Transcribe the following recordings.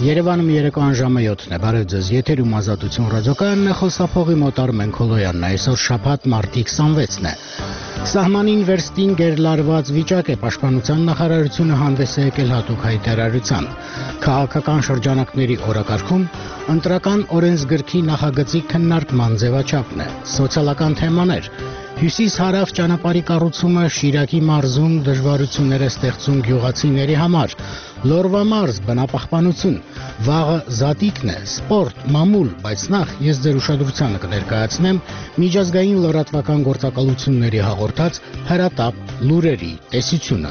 Երևանում երեկոյան ժամը 7-ն է, բարև ձեզ, եթերում Ազատություն ռադիոկայանն է, խոսափողի մոտ Արմեն Քոլոյանն է, այսօր շաբաթ մարտի 26-ն է։ Սահմանին վերստին գերլարված վիճակ է, Պաշտպանության նախարարությունը հանդես է եկել հատուկ հայտարարությամբ։ Քաղաքական շրջանակների օրակարգում ընտրական օրենսգրքի նախագծի քննարկման ձևաչափն է, սոցիալական թեմաներ։ Հյուսիս-հարավ ճանապարհի կառուցումը Շիրակի մարզում դժվարություններ է ստեղծում գյուղացիների համար։ Լորվա մարզ, բնապահպանություն, վաղը զատիկն է, սպորտ, մամուլ, բայց նախ ես ձեր ուշադրությանը կներկայացնեմ միջազգային լրատվական գործակալությունների հաղորդած հրատապ լուրերի տեսությունը։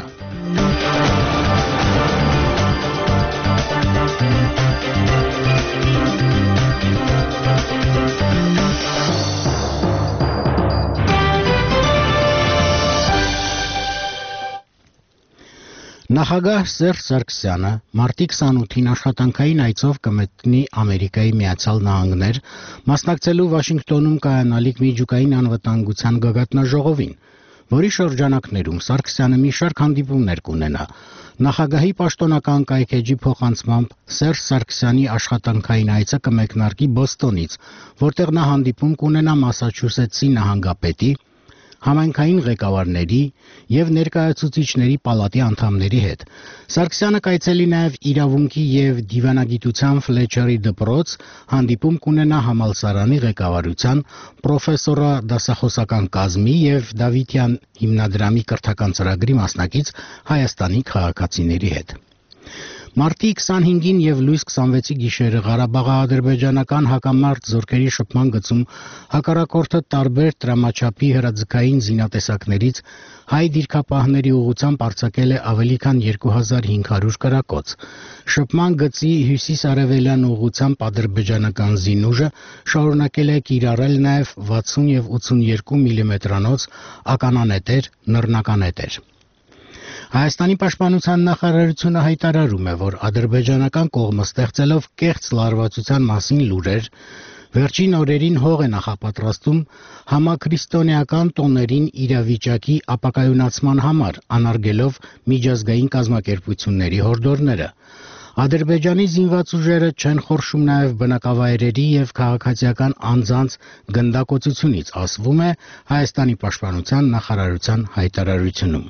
Նախագահ Սերժ Սարգսյանը մարտի 28-ին աշխատանքային այցով կմեկնի Ամերիկայի Միացյալ Նահանգներ, մասնակցելու Վաշինգտոնում կայանալիք միջուկային անվտանգության գագաթնաժողովին, որի շրջանակներում Սարգսյանը մի շարք հանդիպումներ կունենա։ Նախագահի պաշտոնական կայքէջի փոխանցմամբ Սերժ Սարգսյանի աշխատանքային այցը կմեկնարկի Բոստոնից, որտեղ նա հանդիպում կունենա Մասաչուսեթսի նահանգապետի, համայնքային ղեկավարների և ներկայացուցիչների պալատի անդամների հետ։ Սարգսյանը կայցելի նաև իրավունքի և դիվանագիտության Ֆլեչերի դպրոց, հանդիպում կունենա համալսարանի ղեկավարության, պրոֆեսորա դասախոսական կազմի և Դավիթյան հիմնադրամի կրթական ծրագրի մասնակից Հայաստանի քաղաքացիների հետ։ Մարտի 25-ին և լույս 26-ի գիշերը Ղարաբաղաադրբեջանական հակամարտ զորքերի շփման գծում հակառակորդը տարբեր տրամաչափի հրաձգային զինատեսակներից հայ դիրքապահների ուղղությամբ արձակել է ավելի քան 2500 կրակոց։ Շփման գծի հյուսիս-արևելյան ուղղությամբ ադրբեջանական զինուժը շարունակել է կիրառել նաև 60 և 82 մմ-անոց ականանետեր, նռնականետեր։ Հայաստանի պաշտպանության նախարարությունը հայտարարում է, որ ադրբեջանական կողմը ստեղծելով կեղծ լարվածության մասին լուրեր, վերջին օրերին հող է նախապատրաստում համաքրիստոնեական տոներին իրավիճակի ապակայունացման համար, անարգելով միջազգային կազմակերպությունների հորդորները։ Ադրբեջանի զինված ուժերը չեն խորշում նաև բնակավայրերի և քաղաքացիական անձանց գնդակոծությունից, ասվում է Հայաստանի պաշտպանության նախարարության հայտարարությունում։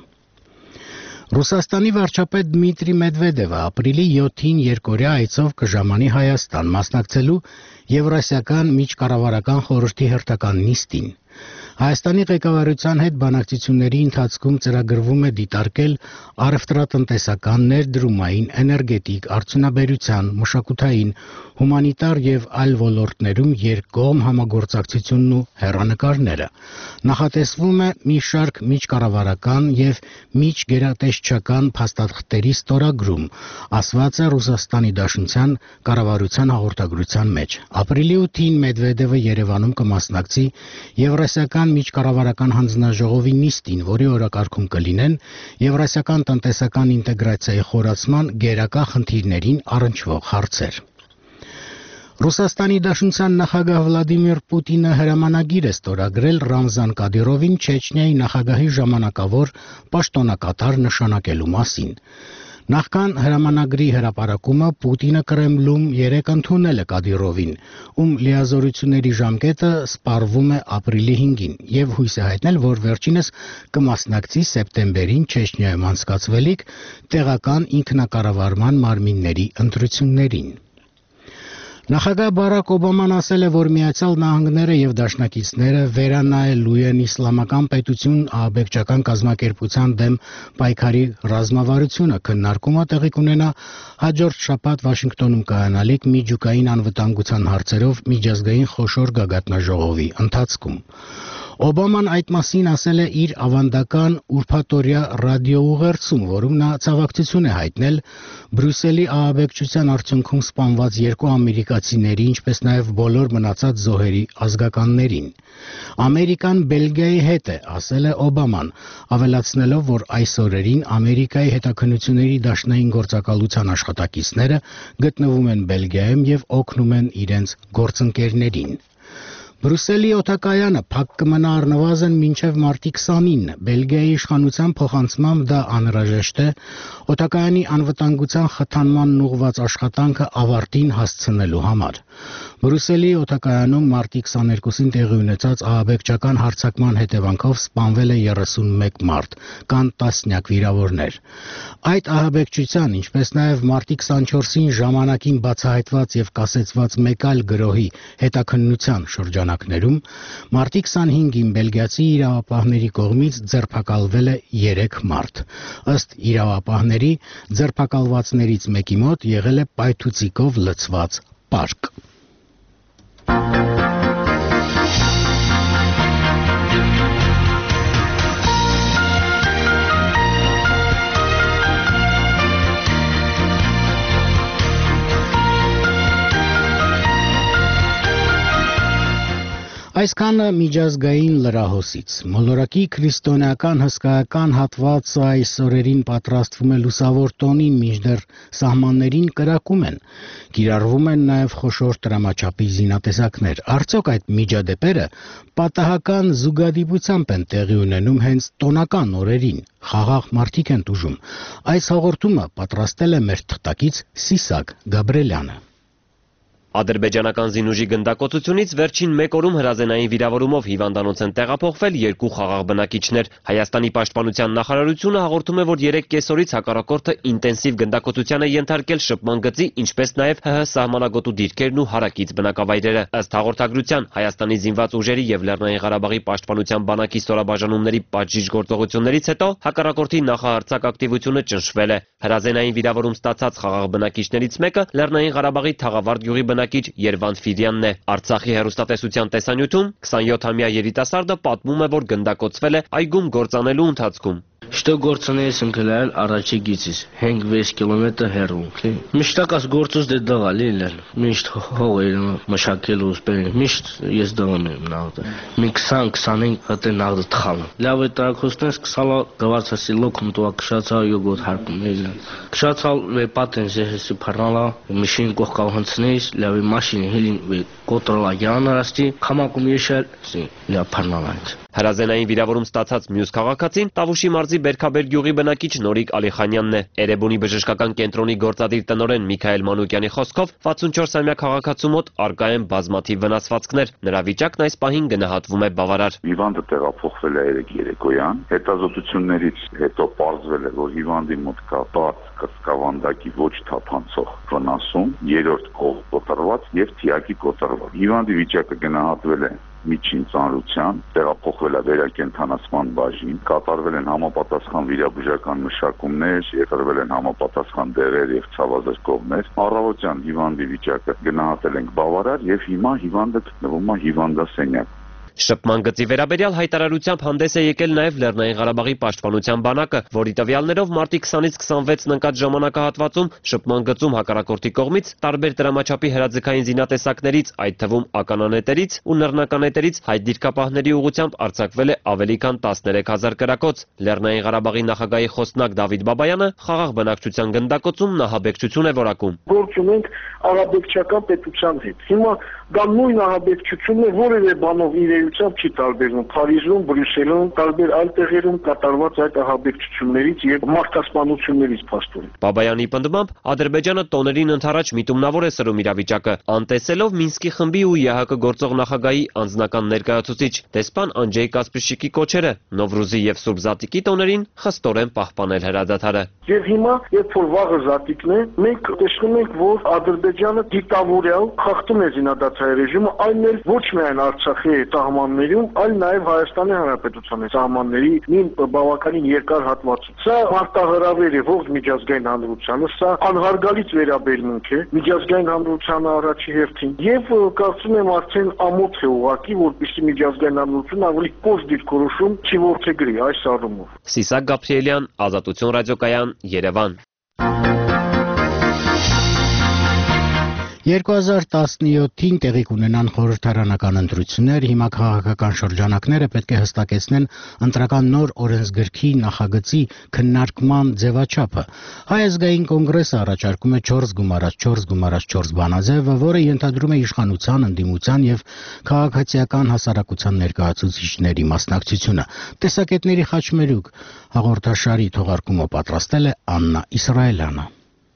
Ռուսաստանի վարչապետ Դմիտրի Մեդվեդևը ապրիլի 7-ին երկօրյա այցով կժամանի Հայաստան, մասնակցելու Եվրասիական միջկառավարական խորհրդի հերթական նիստին։ Հայաստանի ղեկավարության հետ բանակցությունների ընթացքում ծրագրվում է դիտարկել առևտրատնտեսական, ներդրումային, էներգետիկ, արդյունաբերության, մշակութային, հումանիտար և այլ ոլորտներում երկկողմ համագործակցությունն ու հեռանկարները։ Նախատեսվում է մի շարք միջկառավարական և միջգերատեսչական փաստաթղթերի ստորագրում, ասված է Ռուսաստանի Դաշնության կառավարության հաղորդագրության մեջ։ Ապրիլի 8-ին Մեդվեդևը Երևանում կմասնակցի Եվրասիական միջկառավարական հանձնաժողովի նիստին, որի օրակարգում կլինեն եվրասիական տնտեսական ինտեգրացիայի խորացման գերակա խնդիրներին առնչվող հարցեր։ Ռուսաստանի Դաշնության նախագահ Վլադիմիր Պուտինը հրամանագիր է ստորագրել Ռամզան Կադիրովին Չեչնիայի նախագահի ժամանակավոր պաշտոնակատար նշանակելու մասին։ Նախքան հրամանագրի հրապարակումը Պուտինը Կրեմլում երեկ ընդունել է Կադիրովին, ում լիազորությունների ժամկետը սպառվում է ապրիլի 5-ին և հույս է հայտնել, որ վերջինս կմասնակցի սեպտեմբերին Չեչնիայում անցկացվելիք տեղական ինքնակառավարման մարմինների ընտրություններին։ Նախագահ Բարակ Օբաման ասել է, որ Միացյալ Նահանգները և դաշնակիցները վերանայելու են իսլամական պետություն ահաբեկչական կազմակերպության դեմ պայքարի ռազմավարությունը, քննարկումը տեղի կունենա հաջորդ շաբաթ Վաշինգտոնում կայանալիք միջուկային անվտանգության հարցերով միջազգային խոշոր գագաթնաժողովի ընթացքում։ Օբաման այդ մասին ասել է իր ավանդական ուրբաթօրյա ռադիոուղերձում, որում նա ցավակցություն է հայտնել Բրյուսելի ահաբեկչության արդյունքում սպանված 2 ամերիկացիների, ինչպես նաև բոլոր մնացած զոհերի ազգականներին։ Ամերիկան Բելգիայի հետ է, ասել է Օբաման, ավելացնելով, որ այս օրերին Ամերիկայի հետաքննությունների դաշնային գործակալության աշխատակիցները գտնվում են Բելգիայում և օգնում են իրենց գործընկերներին։ Բրուսելի օդակայանը փակ կմնա առնվազն մինչև մարտի 29, Բելգիայի իշխանության փոխանցմամբ դա անհրաժեշտ է օդակայանի անվտանգության խթանմանն ուղղված աշխատանքը ավարտին հասցնելու համար։ Բրուսելի օդակայանում մարտի 22-ին տեղի ունեցած ահաբեկչական հարձակման հետևանքով սպանվել է 31 մարդ, կան տասնյակ վիրավորներ։ Այդ ահաբեկչության, ինչպես նաև մարտի 24-ին ժամանակին բացահայտված եւ կասեցված մեկ այլ գրոհի հետաքննության շրջանակներում մարտի 25-ին բելգիացի իրավապահների կողմից ձերբակալվել է 3 մարդ։ Ըստ իրավապահների, ձերբակալվածներից մեկի մոտ եղել է պայթուցիկով լցված պարկ։ Այսքանը միջազգային լրահոսից։ Մոլորակի քրիստոնեական հսկայական հատվածը այս օրերին պատրաստվում է լուսավոր տոնին, մինչդեռ սահմաններին կրակում են։ Կիրառվում են նաև խոշոր տրամաչափի զինատեսակներ։ Արդյոք այդ միջադեպերը պատահական զուգադիպությամբ են տեղի ունենում հենց տոնական օրերին։ Խաղաղ մարդիկ են տուժում։ Այս հաղորդումը պատրաստել է մեր թղթակից Սիսակ Գաբրելյանը։ Ադրբեջանական զինուժի գնդակոծությունից վերջին մեկ օրում հրազենային վիրավորումով հիվանդանոց են տեղափոխվել 2 խաղաղ բնակիչներ։ Հայաստանի պաշտպանության նախարարությունը հաղորդում է, որ 3 կեսօրից հակառակորդը ինտենսիվ գնդակոծության է ենթարկել շփման գծի, ինչպես նաև ՀՀ սահմանագոտու դիրքերն ու հարակից բնակավայրերը։ Ըստ հաղորդագրության, Հայաստանի զինված ուժերի եւ Լեռնային Ղարաբաղի պաշտպանության բանակի ստորաբաժանումների պատժիժ գործողություններից հետո հակառակորդի նախահարձակ ակտիվությունը ճնշվել է։ Հրազենային վիրավորում ստացած խաղաղ բնակիչներից մեկը Լեռնային Ղարաբաղի Թաղավարտ գյուղի Երվանդ Ֆիրյանն է։ Արցախի հեռուստատեսության տեսանյութում 27-ամյա երիտասարդը պատմում է, որ գնդակոծվել է այգում գործանելու ընթացքում։ Что գործունեես ընկլել առաջի գիծից 5-6 կիլոմետր հեռու։ Միշտակաս գործուց դե դղալի լեն։ Միշտ հողեր մշակելու սպեն։ Միշտ ես դղում եմ նավը։ Մի 20-25 հատ նավը թխալը։ Լավ է տարակոստես կսալա գվարցասի լոքում տուա քշացա յոգոտ հարկում էլ։ Քշացալ վե պատեն զեսի փառնալա միշին կողքալ հնցնես լավի մաշին հելին կոտրոլա յանարաստի խամակում եշել լա փառնալանց։ Հրազենային վիրավորում ստացած մյուս քաղաքացին Տավուշի մարզի Բերքաբեր գյուղի բնակիչ Նորիկ Ալիխանյանն է։ Էրեբունի բժշկական կենտրոնի գործադիր տնօրեն Միքայել Մանուկյանի խոսքով 64-ամյա քաղաքացու մոտ առկա են բազմաթիվ վնասվածքներ։ Նրա վիճակն այս պահին գնահատվում է բավարար։ Հիվանդը տեղափոխվել է երեկոյան, հետազոտություններից հետո պարզվել է, որ հիվանդի մոտ կա բաց կծկավանդակի ոչ թափանցող վնասում, երրորդ կողմ կոտրված եւ թիակի կոտրված։ Հիվանդի վիճակը գնահատվել է միջին ծանրության, տեղափոխվել է վերակենդանացման բաժին, կատարվել են համապատասխան վիրաբուժական մշակումներ, եղրվել են համապատասխան դեղեր եւ ցավազրկողներ։ Առավոտյան հիվանդի վիճակը գնահատել ենք բավարար եւ հիմա հիվանդը գտնվում է հիվանդասենյակում։ Շփման գծի վերաբերյալ հայտարարությամբ հանդես է եկել նաև Լեռնային Ղարաբաղի պաշտպանության բանակը, որի տվյալներով մարտի 20-ից 26-ն ընկած ժամանակահատվածում շփման գծում հակառակորդի կողմից տարբեր տրամաչափի հրաձգային զինատեսակներից, այդ թվում ականանետերից ու նռնականետերից հայ դիրքապահների ուղղությամբ արձակվել է ավելի քան 13000 կրակոց։ Լեռնային Ղարաբաղի նախագահի խոսնակ Դավիթ Բաբայանը խաղաղ բնակչության գնդակոծումն ահաբեկչություն է որակում։ Գործ ունենք արաբեկչական պետության հետ։ Հիմա դա նույն ահաբեկչությունն է, որևէ բանով իրեությամբ չի տարբերվում։ Փարիզում, Բրյուսելում, տարբեր այլ տեղերում կատարված այդ ահաբեկչություններից եւ մարդասպանություններից փաստորեն։ Բաբայանի պնդմամբ Ադրբեջանը տոներին ընդառաջ միտումնավոր է սրում իրավիճակը, անտեսելով Մինսկի խմբի ու ԵՀԿ գործող նախագահի անձնական ներկայացուցիչ դեսպան Անջեյ Կասպրիշիկի կոչերը Նովրուզի եւ Սուրբ Զատիկի տոներին խստորեն պահպանել հրադադարը։ Եվ հիմա, երբ որ վաղը Զատիկն է, մենք տեսնում ենք, որ Ադրբեջանը դիկտատորիալ խախտում է զինադադարի ռեժիմը, այն էլ ոչ միայն Արցախի սահմաններում, այլ նաև Հայաստանի Հանրապետության սահմանների մի բավականին երկար հատվածում։ Սա արտահրավեր է ողջ միջազգային հանրությանը, սա անհարգալից վերաբերմունք է միջազգային հանրությանը առաջի հերթին։ Եվ կարծում եմ արդեն ամոթ է ուղղակի, որպեսզի միջազգային հանրությունը ավելի կոշտ դիրքորոշում չի որդեգրի այս առումով։ Սիսակ Գաբրիելյան, Ազատություն ռադիոկայան, Երևան։ 2017-ին տեղի կունենան խորհրդարանական ընտրություններ, հիմա քաղաքական շրջանակները պետք է հստակեցնեն ընտրական նոր օրենսգրքի նախագծի քննարկման ձևաչափը։ Հայ ազգային կոնգրեսը առաջարկում է 4+4+4 բանաձև, որը ենթադրում է իշխանության, ընդդիմության եւ քաղաքացիական հասարակության ներկայացուցիչների մասնակցությունը։ Տեսակետների խաչմերուկ հաղորդաշարի թողարկումը պատրաստել է Աննա Իսրայելյանը։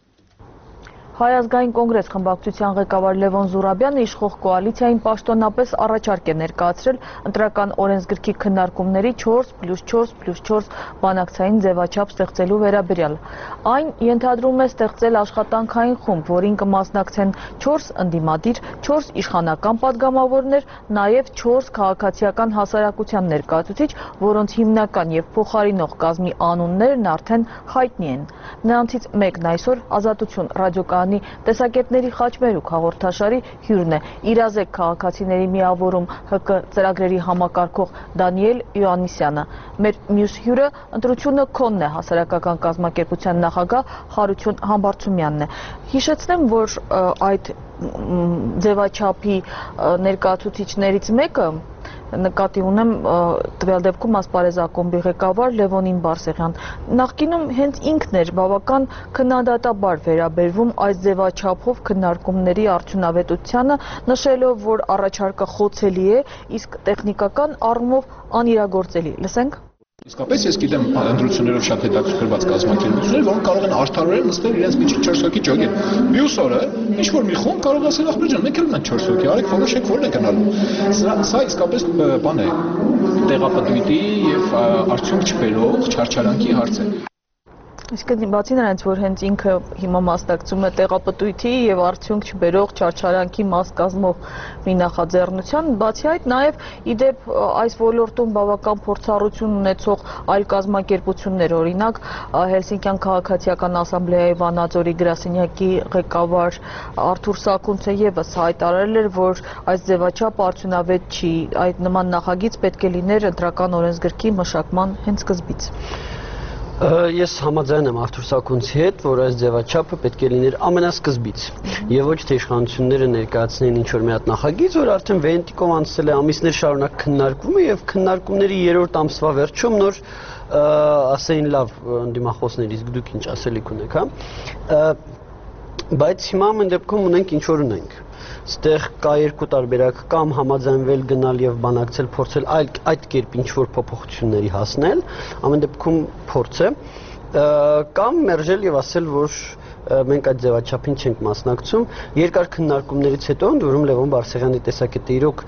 Հայ ազգային կոնգրես խմբակցության ղեկավար Լևոն Զուրաբյանը իշխող կոալիցիային պաշտոնապես առաջարկ է ներկայացրել ընտրական օրենսգրքի քննարկումների 4+4+4 բանակցային ձևաչափ ստեղծելու վերաբերյալ։ Այն ենթադրում է ստեղծել աշխատանքային խումբ, որին կմասնակցեն 4 ընդդիմադիր, 4 իշխանական падգամավորներ, նաև 4 քաղաքացիական հասարակության ներկայացուցիչ, որոնց հիմնական եւ փոխարինող կազմի անուններն արդեն հայտնի են։ Նրանցից մեկն այսօր Ազատություն ռադիոկայանի տեսակետների խաչմերուկ հաղորդաշարի հյուրն է, իրազեկ քաղաքացիների միավորում ՀԿ ծրագրերի համակարգող Դանիել Յոաննիսյանը։ Մեր մյուս հյուրը ընտրությունը քոնն է հասարակական կազմակերպության նախագահ Հարություն Համբարձումյանն է։ Հիշեցնեմ, որ այդ ձևաչափի ներկայացուցիչներից մեկը նկատի ունեմ տվյալ դեպքում ասպարեզ ակումբի ղեկավար Լևոնին Բարսեղյան։ Նախկինում հենց ինքն էր բավական քննադատաբար վերաբերվում այս ձևաչափով քննարկումների արդյունավետությանը, նշելով, որ առաջարկը խոցելի է, իսկ տեխնիկական առումով անիրագործելի։ Լսենք։ Իսկապես ես գիտեմ ընտրություններով շատ հետաքրքրված կազմակերպություններ, որոնք կարող են արդարորեն նստել իրենց միջի 4 հոգի ճոգեն։ Մյուս օրը ինչ-որ մի խումբ կարող է ասել ախպեր ջան, մենք էլ ունենք 4 հոգի, արեք որոշեք որն է գնալու։ Սա իսկապես բան է, տեղապտույտի եւ արդյունք չբերող չարչարանքի հարց է։ Իսկ բացի նրանից, որ հենց ինքը հիմա մասնակցում է տեղապտույտի եւ արդյունք չբերող չարչարանքի մաս կազմող մի նախաձեռնության, բացի այդ նաեւ իդեպ այս ոլորտում բավական փորձառություն ունեցող այլ կազմակերպություններ, օրինակ Հելսինկյան քաղաքացիական ասամբլեայի Վանաձորի գրասենյակի ղեկավար Արթուր Սակունցը եւս հայտարարել էր, որ այս ձևաչափը արդյունավետ չի, այդ նման նախագիծ պետք է լիներ ընտրական օրենսգրքի մշակման հենց սկզբից։ Ես համաձայն եմ Արթուր Սակունցի հետ, որ այս ձևաչափը պետք է լիներ ամենասկզբից եւ ոչ թե իշխանությունները ներկայացնեն ինչ-որ մի հատ նախագիծ, որ արդեն վենտիկով անցել է ամիսներ շարունակ քննարկվում է եւ քննարկումների 3-րդ ամսվա վերջում նոր ասեին լավ ընդդիմախոսներ, իսկ դուք ինչ ասելիք ունեք, հա։ Բայց հիմա ամեն դեպքում ունենք ինչ որ ունենք։ Ստեղ կա երկու տարբերակ, կամ համաձայնվել գնալ եւ բանակցել, փորձել այդ կերպ ինչ-որ փոփոխությունների հասնել, ամեն դեպքում փորձ է, կամ մերժել եւ ասել, որ մենք այդ ձևաչափին չենք մասնակցում։ Երկար քննարկումներից հետո ընդ որում Լևոն Բարսեղյանի տեսակետը իրոք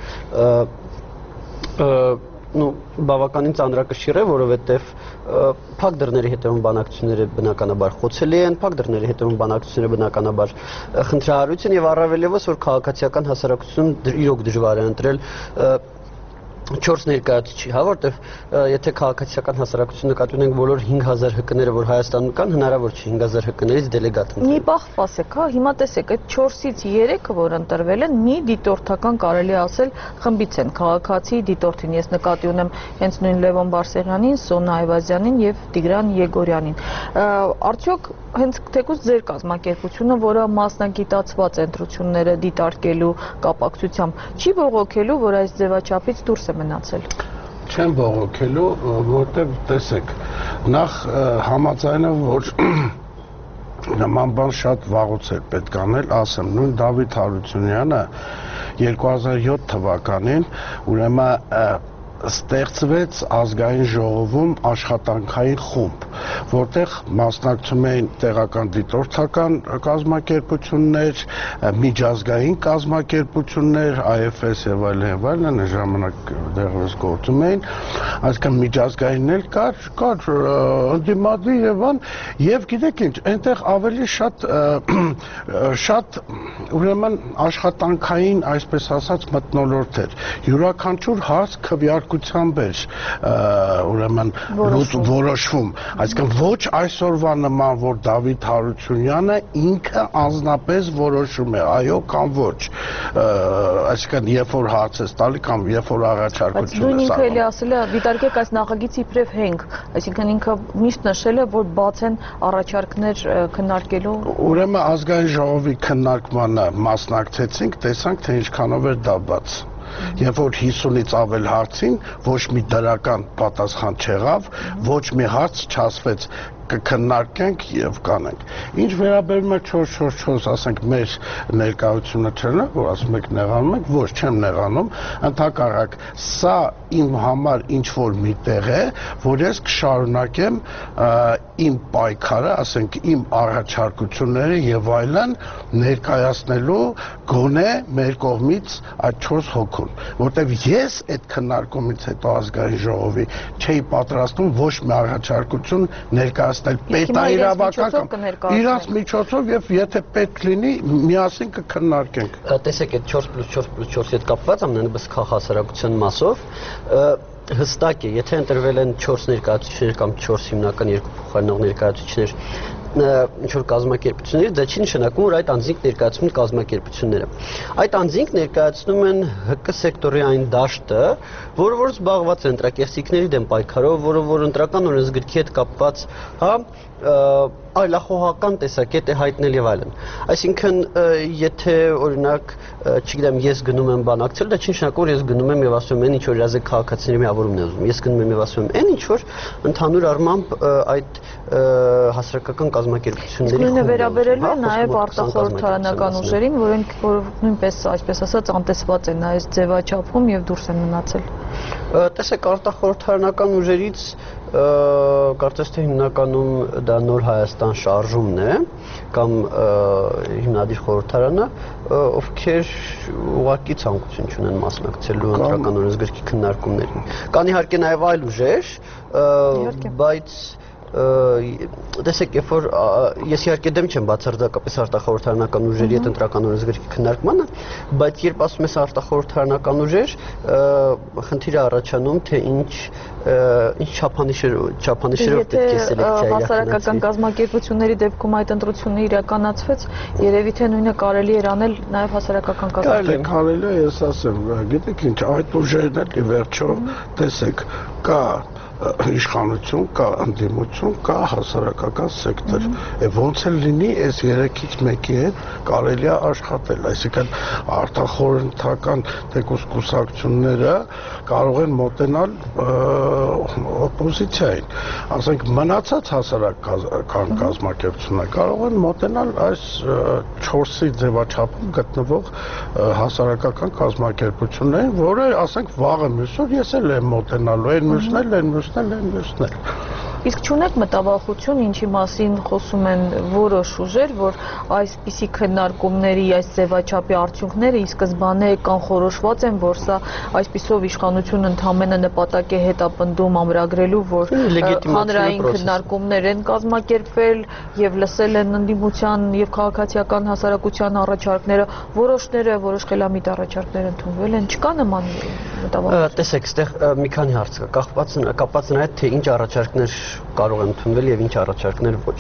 բավականին ծանրակշիռ է, որովհետև փակ դռների հետևում բանակցությունները բնականաբար խոցելի են, փակ դռների հետևում բանակցությունները բնականաբար խնդրահարույց են եւ առավել եւս որ քաղաքացիական հասարակություն իրոք դժվար է ընտրել 4 ներկայացուցիչ, հա, որտեվ եթե քաղաքացիական հասարակություն նկատի ունենք բոլոր 5000 ՀԿ-ները, որ Հայաստանում կան, հնարավոր չէ 5000 ՀԿ-ներից դելեգատ ընտրել։ Մի բախ ասեք, հա, հիմա տեսեք, այդ 4-ից 3-ը, որ ընտրվել են, մի դիտորդական կարելի ասել խմբից են, քաղաքացի դիտորդին։ Ես նկատի ունեմ հենց նույն Լևոն Բարսեղյանին, Սոնա Այվազյանին եւ Տիգրան Եգորյանին։ Արդյոք հենց թեկուզ ձեր կազմակերպությունը, որը մասնագիտացված ընտրությունները դիտարկելու կապակցությամբ, չի բողոքելու, որ այս ձևաչափից դուրս է մնացել։ Չեմ բողոքելու, որտեղ տեսեք, նախ համաձայնեմ, որ նման բան շատ վաղուց էր պետք անել, ասեմ, նույն Դավիթ Հարությունյանը 2007 թվականին ուրեմն ստեղծվեց ազգային ժողովում աշխատանքային խումբ, որտեղ մասնակցում էին տեղական դիտորդական կազմակերպություններ, միջազգային կազմակերպություններ, IFS եւ այլն, ժամանակ դեռևս գործում էին, այսինքն միջազգայինն էլ կար ընդդիմադիր եւ ան, եւ գիտեք ինչ, այնտեղ ավելի շատ ուրեմն աշխատանքային, այսպես ասած, մթնոլորտ էր, յուրաքանչյուր հարց քվեարկում առարկությամբ էր ուրեմն որոշվում, այսինքն ոչ այսօրվա նման, որ Դավիթ Հարությունյանը ինքը անձնապես որոշում է, այո կամ ոչ, այսինքն երբ որ հարց ես տալի կամ երբ որ առաջարկություն ես ինքը էլի ասել է դիտարկեք այս նախագիծի իբրև հենք, այսինքն ինքը միշտ նշել է, որ բաց են առաջարկներ քննարկելու։ Ուրեմն ազգային ժողովի քննարկմանը մասնակցեցինք, տեսանք, թե ինչքանով էր դա բաց։ Երբ որ 50-ից ավել հարցին ոչ մի դրական պատասխան չեղավ, ոչ մի հարց չասվեց կքննարկենք եւ կանենք։ Ինչ վերաբերում է 444, ասենք մեր ներկայությունը չէ, որ ասում եք նեղանում եք, ոչ չեմ նեղանում, ընդհակառակ սա իմ համար ինչ որ մի տեղ է, որ ես կշարունակեմ իմ պայքարը, ասենք իմ առաջարկությունները եւ այլն ներկայացնելու գոնե մեր կողմից այդ 4 հոգուն, որտեվ ես այդ քննարկումից հետո ազգային ժողովի չէի պատրաստում ոչ մի առաջարկություն ներկայացնել պետաիրավական իրաց միջոցով եւ եթե պետք լինի միասին կքննարկենք։ Տեսեք այդ 4+4+4-ի հետ կապված ամենաբս քաղաքասարակության մասով հստակ է, եթե ընտրվել են 4 ներկայացուցիչներ կամ 4 հիմնական 2 փոխարինող ներկայացուցիչներ ինչ-որ կազմակերպությունների, դա չի նշանակում, որ այդ անձինք ներկայացնում են կազմակերպությունները։ Այդ անձինք ներկայացնում են ՀԿ սեկտորի այն դաշտը, որը որ զբաղված է ընտրակեղծիքների դեմ պայքարով, որը որ ընտրական օրենսգրքի հետ կապված, հա, այլախոհական տեսակետ է հայտնել եւ այլն։ Այսինքն, եթե օրինակ, չգիտեմ, ես գնում եմ բանակցել, դա չի նշանակում, որ ես գնում եմ եւ ասում եմ, ինչ որ իրազեկ քաղաքացիների միավորումն է ուզում։ Ես գնում եմ եւ ասում եմ, ինչ որ ընդհանուր առմամբ այդ հասարակական կազմակերպությունների Նույնը վերաբերելու է նաեւ արտախորհրդարանական ուժերին, որոնք նույնպես, այսպես ասած, անտեսված են այս ձևաչափում եւ դուրս են մնացել։ Տեսեք, արտախորհրդարանական ուժերից կարծես թե հիմնականում դա Նոր Հայաստան շարժումն է կամ հիմնադիր խորհրդարանը, ովքեր ուղղակի ցանկություն չունեն մասնակցելու ընտրական օրենսգրքի քննարկումներին։ Կան իհարկե նաև այլ ուժեր, բայց տեսեք, երբ որ ես իհարկե դեմ չեմ բացարձակապես արտախորհրդարանական ուժերի հետ ընտրական օրենսգրքի քննարկմանը, բայց երբ ասում ես արտախորհրդարանական ուժեր, խնդիրը առաջանում, թե ինչ չափանիշերով պետք է սելեկցիա իրականացվի։ Հասարակական կազմակերպությունների դեպքում այդ ընտրությունը իրականացվեց, երևի թե նույնը կարելի էր անել նաև հասարակական կազմակերպությունների։ Կարելի է, ես ասեմ, գիտեք ինչ, այդ ուժերն էլ ի վերջո, տեսեք, կա իշխանություն, կա ընդդիմություն, կա հասարակական սեկտոր։ Ոնց էլ լինի, այս երեքից մեկի հետ կարելի է աշխատել, այսինքն արտախորհրդական թեկուզ կուսակցությունները կարող են մոտենալ օպոզիցիային, ասենք մնացած հասարակական կազմակերպությունը կարող են մոտենալ այս 4-ի ձևաչափում գտնվող հասարակական կազմակերպություններին, որը ասենք վաղը մյուսօր ես էլ եմ մոտենալու, այն մյուսն էլ։ Իսկ չունեք մտավախություն, ինչի մասին խոսում են որոշ ուժեր, որ այսպիսի քննարկումների, այս ձևաչափի արդյունքները ի սկզբանե կանխորոշված են, որ սա այսպիսով իշխանությունը ընդհանրապես նպատակ է հետապնդում ամրագրելու, որ հանրային քննարկումներ են կազմակերպվել եւ լսել են ընդդիմության եւ քաղաքացիական հասարակության առաջարկները, որոշ խելամիտ առաջարկներ ընդունվել են, չկա նման մտավախություն։ Տեսեք, այստեղ մի քանի հարց կա, կապված նրա հետ, թե ինչ առաջարկներ կարող են ընդունվել եւ ինչ առաջարկներ ոչ։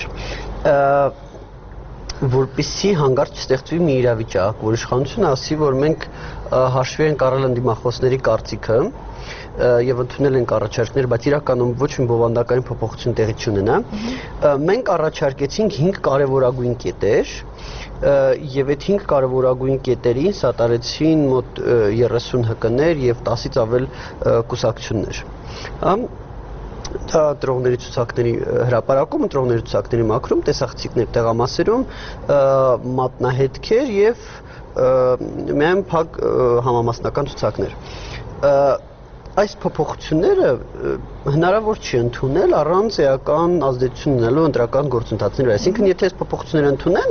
Որպեսզի հանգարց չստեղծվի մի իրավիճակ, որ իշխանությունը ասի, որ մենք հաշվի ենք առել ընդդիմախոսների կարծիքը եւ ընդունել ենք առաջարկներ, բայց իրականում ոչ մի բովանդակային փոփոխություն տեղի չունենա։ Մենք առաջարկեցինք 5 կարևորագույն կետեր եւ այդ 5 կարևորագույն կետերին սատարեցին մոտ 30 ՀԿ-ներ եւ 10-ից ավել կուսակցություններ։ Դա ընտրողների ցուցակների հրապարակում, ընտրողների ցուցակների մակրում, տեսախցիկներ տեղամասերում, մատնահետքեր եւ միայն փակ համամասնական ցուցակներ։ Այս փոփոխությունները հնարավոր չի ընդունել առանց էական ազդեցություն ունենալու ընտրական գործընթացների վրա։ Այսինքն, եթե այս փոփոխությունները ընդունեն,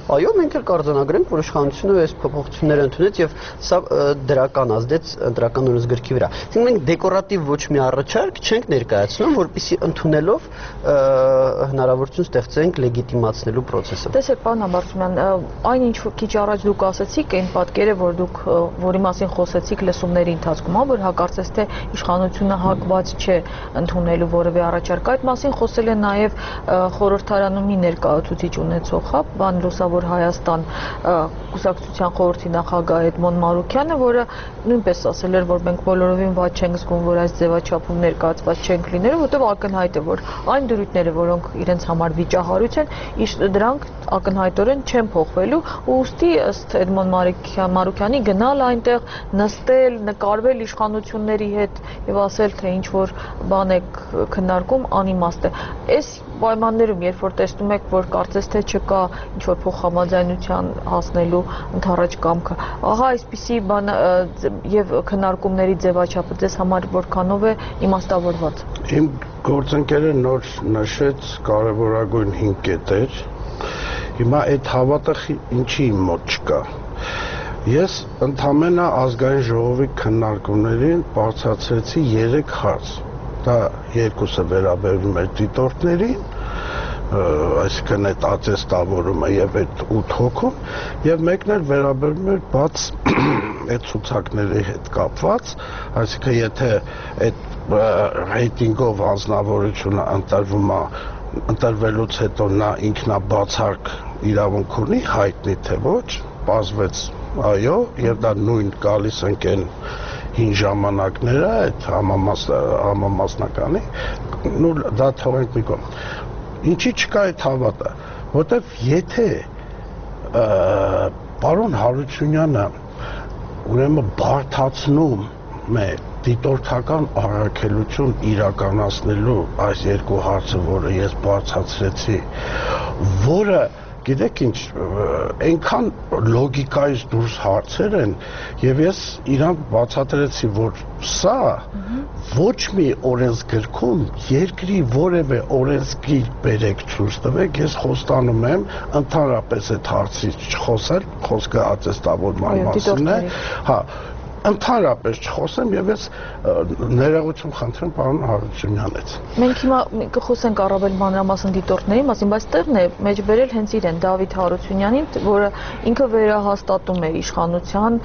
Այո, մենք էլ կարձանագրենք, որ իշխանությունը այս փոփոխությունները ընդունեց եւ սա դրական ազդեց ընտրական օրենսգրքի վրա։ Իսկ մենք դեկորատիվ ոչ մի առաջարկ չենք ներկայացնում, որպեսզի ընդունելով հնարավորություն ստեղծենք լեգիտիմացնելու process-ը։ Տեսեք, պարոն Ամբարձումյան, այն ինչ քիչ առաջ դուք ասացիք, այն պատկերը, որի մասին խոսեցիք լսումների ընթացքում, որ հակարծես թե իշխանությունը հակված չէ ընդունելու որևէ առաջարկ։ Այդ մասին խոսել է նաև խորհրդարանում մի ներկայացուցիչ ունեցող, բան Լուսավոր Հայաստան կուսակցության խորհրդի նախագահ Էդմոն Մարուքյանը, որը նույնպես ասել էր, որ մենք բոլորովին ված չենք զգում, որ այս ձևաչափում ներկայացված չենք լինելու, որտեղ ակնհայտ է, որ այն դրույթները, որոնք իրենց համար վիճահարույց են, դրանք ակնհայտորեն չեն փոխվելու, ու ուստի ըստ Էդմոն Մարուքյանի գնալ այնտեղ, նստել, նկարվել իշխանությունների հետ եւ ասել, թե ինչ որ բան է քննարկում, անիմաստ է։ Այս պայմաններում, երբ որ տեսնում եք, որ կարծես թե չկա ինչ որ փոխհամաձայնության հասնելու ընդառաջ կամքը, ահա այսպիսի բան եւ քննարկումների ձևաչափը ձեզ համար որքանով է իմաստավորված։ Իմ գործընկերը նոր նշեց կարևորագույն 5 կետեր։ Հիմա այդ հավատը ինչի իմ մոտ չկա։ Ես ընդամենը ազգային ժողովի քննարկումներին բարձրացրեցի 3 հարց։ Դա երկուսը վերաբերում էր դիտորդներին, այսինքն այդ ածեստավորումը եւ այդ 8 հոգում, եւ մեկն էլ վերաբերում էր բաց այդ ցուցակների հետ կապված, այսինքն եթե այդ ռեյտինգով անձնավորությունը ընտրվելուց հետո նա ինքնաբացարկ իրավունք ունի, հայտնի թե ոչ, պարզվեց այո, եւ դա նույն գալիս ընկեն հին ժամանակները այդ համամասնականի, նու դա թողենք մի կողմ։ Ինչի չկա այդ հավատը, որտեվ եթե պարոն Հարությունյանը ուրեմն բարդացնում է դիտորդական առաքելություն իրականացնելու այս երկու հարցը, որը ես բարձրացրեցի, որը գիտեք ինչ, այնքան լոգիկայից դուրս հարցեր են, եւ ես իրանք բացատրեցի, որ սա ոչ մի օրենսգրքում երկրի որևէ օրենսգիր բերեք ցույց տվեք, ես խոստանում եմ ընդհանրապես այդ հարցից չխոսել, խոսքը ածեստավորման մասին է, հա, ընդհանրապես չխոսեմ եւ ես ներողություն խնդրեմ պարոն Հարությունյանից։ Մենք հիմա կխոսենք առավել մանրամասն դիտորդների մասին, բայց տեղն է մեջբերել հենց իրեն Դավիթ Հարությունյանին, որը ինքը վերահաստատում է իշխանության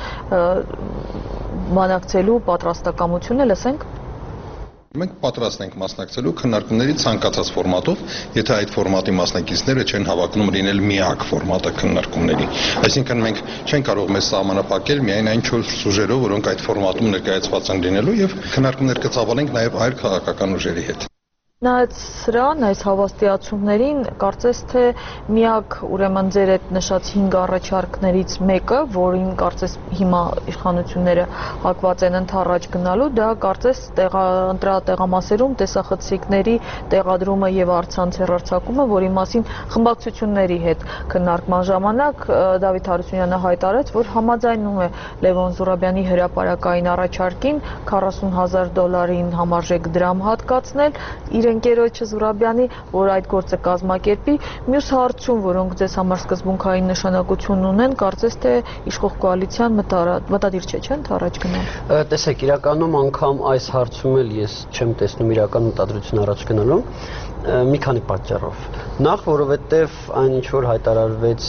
բանակցելու պատրաստակամությունը, լսենք։ Մենք պատրաստ ենք մասնակցելու քննարկումների ցանկացած ֆորմատով, եթե այդ ֆորմատի մասնակիցները չեն հավակնում լինել միակ ֆորմատը քննարկումների։ Այսինքն մենք չենք կարող մեզ սահմանափակել միայն այն 4 ուժերով, որոնք այդ ֆորմատում ներկայացված են լինելու եւ քննարկումներ կծավալենք նաեւ այլ քաղաքական ուժերի հետ։ Նայած սրան, այս հավաստիացումներին, կարծես թե միակ ուրեմն ձեր այդ նշած 5 առաջարկներից մեկը, որին կարծես հիմա իշխանությունները հակված են ընդառաջ գնալու, դա կարծես ընտրատեղամասերում տեսախցիկների տեղադրումը եւ առցանց հեռարձակումը, որի մասին խմբակցությունների հետ քննարկման ժամանակ Դավիթ Հարությունյանը հայտարարեց, որ համաձայնում է Լևոն Զուրաբյանի հրապարակային առաջարկին $40,000 համարժեք դրամ հատկացնել իր ընկերոջը Զուրաբյանի, որ այդ գործը կազմակերպի, մյուս հարցում, որոնք ձեզ համար սկզբունքային նշանակություն ունեն, կարծես թե իշխող կոալիցիան մտադիր չէ, չէ՞, առաջ գնալ։ Տեսեք, իրականում անգամ այս հարցում էլ ես չեմ տեսնում իրական մտադրություն առաջ գնալու մի քանի պատճառով։ Նախ, որովհետև այն ինչ որ հայտարարվեց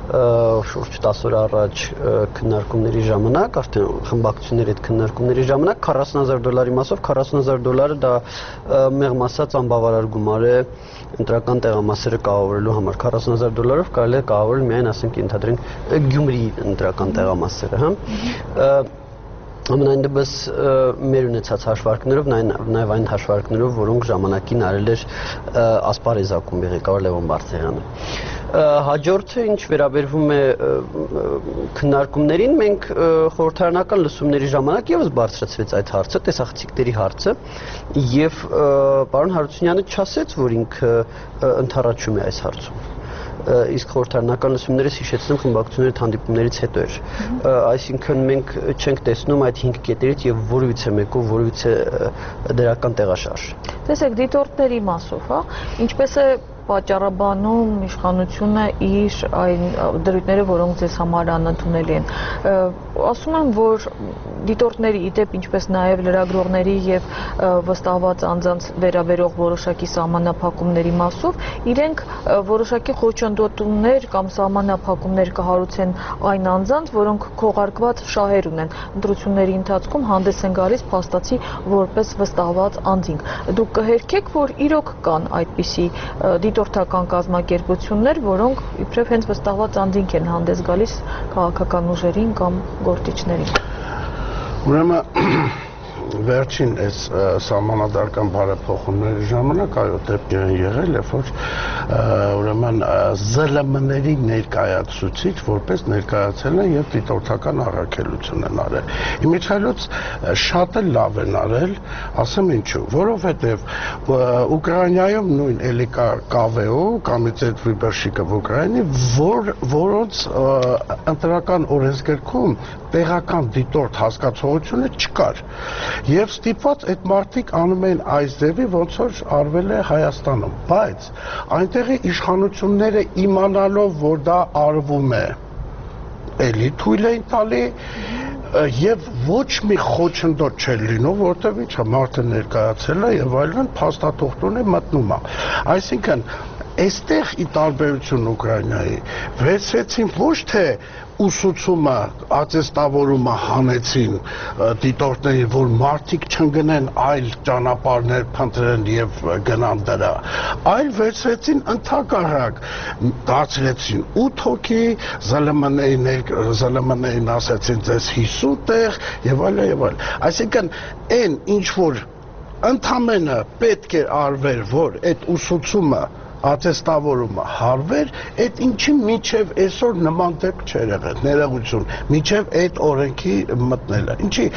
շուրջ 10 օր առաջ քննարկումների ժամանակ, արդեն խմբակցությունների հետ քննարկումների ժամանակ $40,000 մասով $40,000 դա մեղմ ասած անբավարար գումար է ընտրական տեղամասերը կառավարելու համար։ $40,000 կարելի է կառավարել միայն, ասենք, ենթադրենք Գյումրիի ընտրական տեղամասերը, հա։ Ամենայն դեպս մեր ունեցած հաշվարկներով, նաև այն հաշվարկներով, որոնք ժամանակին արել էր Ասպարեզ ակումբի ղեկավար Լևոն Բարսեղյանը։ Հաջորդը, ինչ վերաբերվում է քննարկումներին, մենք խորհրդարանական լսումների ժամանակ եւս բարձրացվեց այդ հարցը, տեսախցիկների հարցը, եւ պարոն Հարությունյանը չասեց, որ ինքը ընդառաջում է այս հարցում։ Իսկ խորհրդարանական լսումներս հիշեցնում խմբակցությունների հանդիպումներից հետո էր։ Այսինքն մենք չենք տեսնում այդ 5 կետերից եւ որևիցե մեկով որևիցե դրական տեղաշարժ։ Տեսեք, դիտորդների մասով, հա, ինչպես է պատճառաբանում իշխանությունը իր այն դրույթները, որոնք ձեզ համար անընդունելի են։ Ասում են, որ դիտորդների իդեպ, ինչպես նաև լրագրողների եւ վստահված անձանց վերաբերող որոշակի սահմանափակումների մասով իրենք որոշակի խոչընդոտումներ կամ սահմանափակումներ կհարուցեն այն անձանց, որոնք քողարկված շահեր ունեն։ Ընտրությունների ընթացքում հանդես են գալիս փաստացի որպես վստահված անձինք։ Դուք կհերքեք, որ իրոք կան այդպիսի դիտորդական կազմակերպություններ, որոնք իբրև հենց վստահված անձինք են հանդես գալիս քաղաքական ուժերին կամ գործիչներին։ Ուրեմն վերջին այս սահմանադրական բարեփոխումների ժամանակ այո դեպքեր են եղել, երբ որ ուրեմն ԶԼՄ-ների ներկայացուցիչ որպես ներկայացել են եւ դիտորդական առաքելություն են արել։ Իմիջիայլոց շատ էլ լավ են արել, ասեմ ինչու, որովհետեւ Ուկրաինայում նույն էլիկա կավեո Կոմիտետ Վիբերշիկը Ուկրաինի, որոնց ընտրական օրենսգրքում տեղական դիտորդ հասկացողությունը չկար։ Եվ ստիպված այդ մարդիկ անում են այս ձևի, ոնց որ արվել է Հայաստանում, բայց այնտեղի իշխանությունները իմանալով, որ դա արվում է, էլի թույլ էին տալի եւ ոչ մի խոչընդոտ չէր լինում, որտեղ ինչա մարդը ներկայացել է եւ այլն փաստաթղթուն է մտնում է։ Այսինքն այստեղ ի տարբերություն Ուկրաինայի վերցրեցին ոչ թե ուսուցումը, ատեստավորումը հանեցին դիտորդներին, որ մարդիկ չընկնեն այլ ճանապարհներ փնտրեն եւ գնան դրա, այլ վերցրեցին ընդհակառակ դարձրեցին 8 հոգի, ԶԼՄ-ներին ասացին ձեզ 50 տեղ եւ այլն եւ այլն։ Այսինքն այն ինչ որ ընդամենը պետք է արվեր, որ այդ ուսուցումը ատեստավորումը հարվեր, այդ ինչի միջև այսօր նման դեպք չէր եղել, ներողություն, միջև այդ օրենքի մտնելը։ Ինչի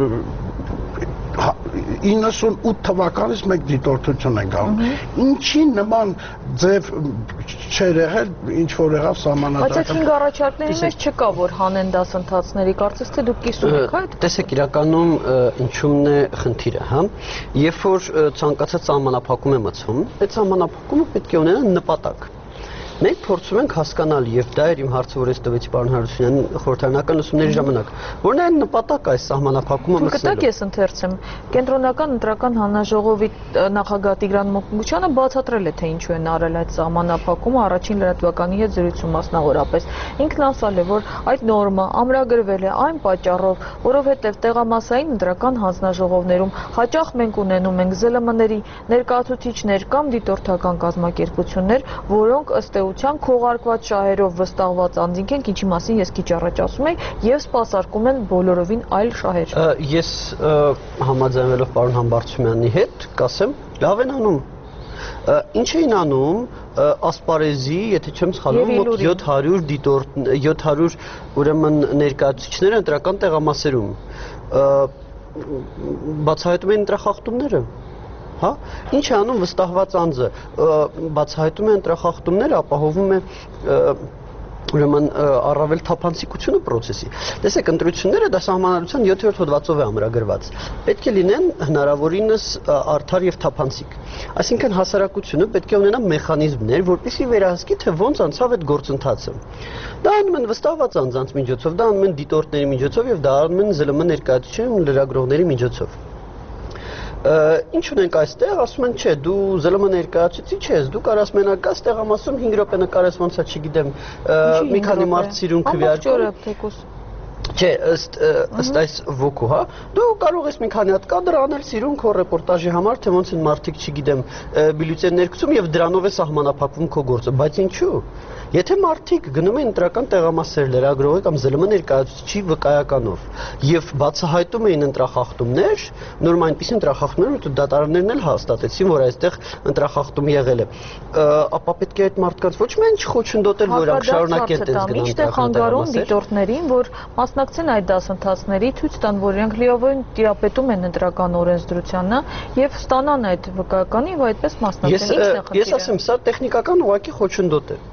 98 թվականից մենք դիտորդություն ենք անում։ Ինչի նման ձև չէր եղել, ինչ որ եղավ սահմանադրական։ Բայց այդ 5 առաջարկների մեջ չկա, որ հանեն դասընթացների, կարծես թե դուք կիսում եք այդ։ Տեսեք, իրականում ինչումն է խնդիրը, հա։ Երբ որ ցանկացած սահմանափակում է մտցվում, այդ սահմանափակումը պետք է ունենա նպատակ։ Մենք փորձում ենք հասկանալ, եւ դա էր իմ հարցը, որ ես տվեցի պարոն Հարությունյանին խորհրդարանական ուսումների ժամանակ, որն է նպատակ այս սահմանափակումը մտցնելու։ Կտակ ես ընթերցեմ։ Կենտրոնական ընտրական հանձնաժողովի նախագահ Տիգրան Մոկմուչյանը բացատրել է, թե ինչու են արել այդ սահմանափակումը առաջին լրատվականի հետ զրույցում մասնավորապես։ Ինքն ասել է, որ այդ նորմը ամրագրվել է այն պատճառով, որովհետև տեղամասային ընտրական հանձնաժողովներում հաճախ մենք ունենում ենք ԶԼՄ-ների ներկայացուցիչներ կամ դիտորդական կազմակերպություններ, որոնք ըստ քողարկված շահերով վստահված անձինք են, ինչի մասին ես քիչ առաջ ասում եի, եւ սպասարկում են բոլորովին այլ շահեր։ Ես համաձայնվելով պարոն Համբարձումյանի հետ կասեմ, լավ են անում։ Ինչ էին անում ասպարեզի, եթե չեմ սխալվում, մոտ 700 դիտորդ 700 ուրեմն ներկայացուցիչներ ընտրական տեղամասերում բացահայտում են ընտրախախտումները։ Հա, ինչ է անում վստահված անձը, բացահայտում է ընտրախախտումները, ապահովում է ուրեմն առավել թափանցիկությունը process-ի։ Տեսեք, ընտրությունները դա սահմանադրության 7-րդ հոդվածով է ամրագրված։ Պետք է լինեն հնարավորինս արդար եւ թափանցիկ։ Այսինքն հասարակությունը պետք է ունենա մեխանիզմներ, որպեսզի վերահսկի, թե ոնց անցավ այդ գործընթացը։ Դա անում են վստահված անձանց միջոցով, դա անում են դիտորդների միջոցով եւ դա անում են ԶԼՄ ներկայացուցիչների լրագրողների միջոցով։ Ինչ ունենք այստեղ, ասում են, չէ, դու ԶԼՄ ներկայացուցիչ ես, դու կարաս մենակ գաս տեղամասում 5 րոպե նկարես, ոնց է, չգիտեմ, մի քանի մարդ սիրուն քվեարկում։ Չէ, ըստ այս ոգու, հա, դու կարող ես մի քանի հատ կադր անել սիրուն քո ռեպորտաժի համար, թե ոնց են մարդիկ, չգիտեմ, բյուլետեն ներկայացում եւ դրանով է սահմանափակվում քո գործը, բայց ինչու։ Եթե մարդիկ գնում են ընտրական տեղամասեր լրագրողի կամ ԶԼՄ ներկայացուցիչի վկայականով եւ բացահայտում էին ընտրախախտումներ, նորմալ այնպիսի ընտրախախտումներ, որ դատարաններն էլ հաստատեցին, որ այստեղ ընտրախախտում եղել է, ապա պետք է այդ մարդկանց ոչ միայն չխոչընդոտել, որ նրանք շարունակեն տես գնան ընտրական տեղամասեր, դիտորդներին, որ մասնակցեն այդ դասընթացների, ցույց տան, որ իրենք լիովին տիրապետում են ընտրական օրենսդրությանը եւ ստանան այդ վկայականի եւ այդպես մասնակցեն։ Ես ասեմ, սա տեխնիկական ուղղակի խոչընդոտ է։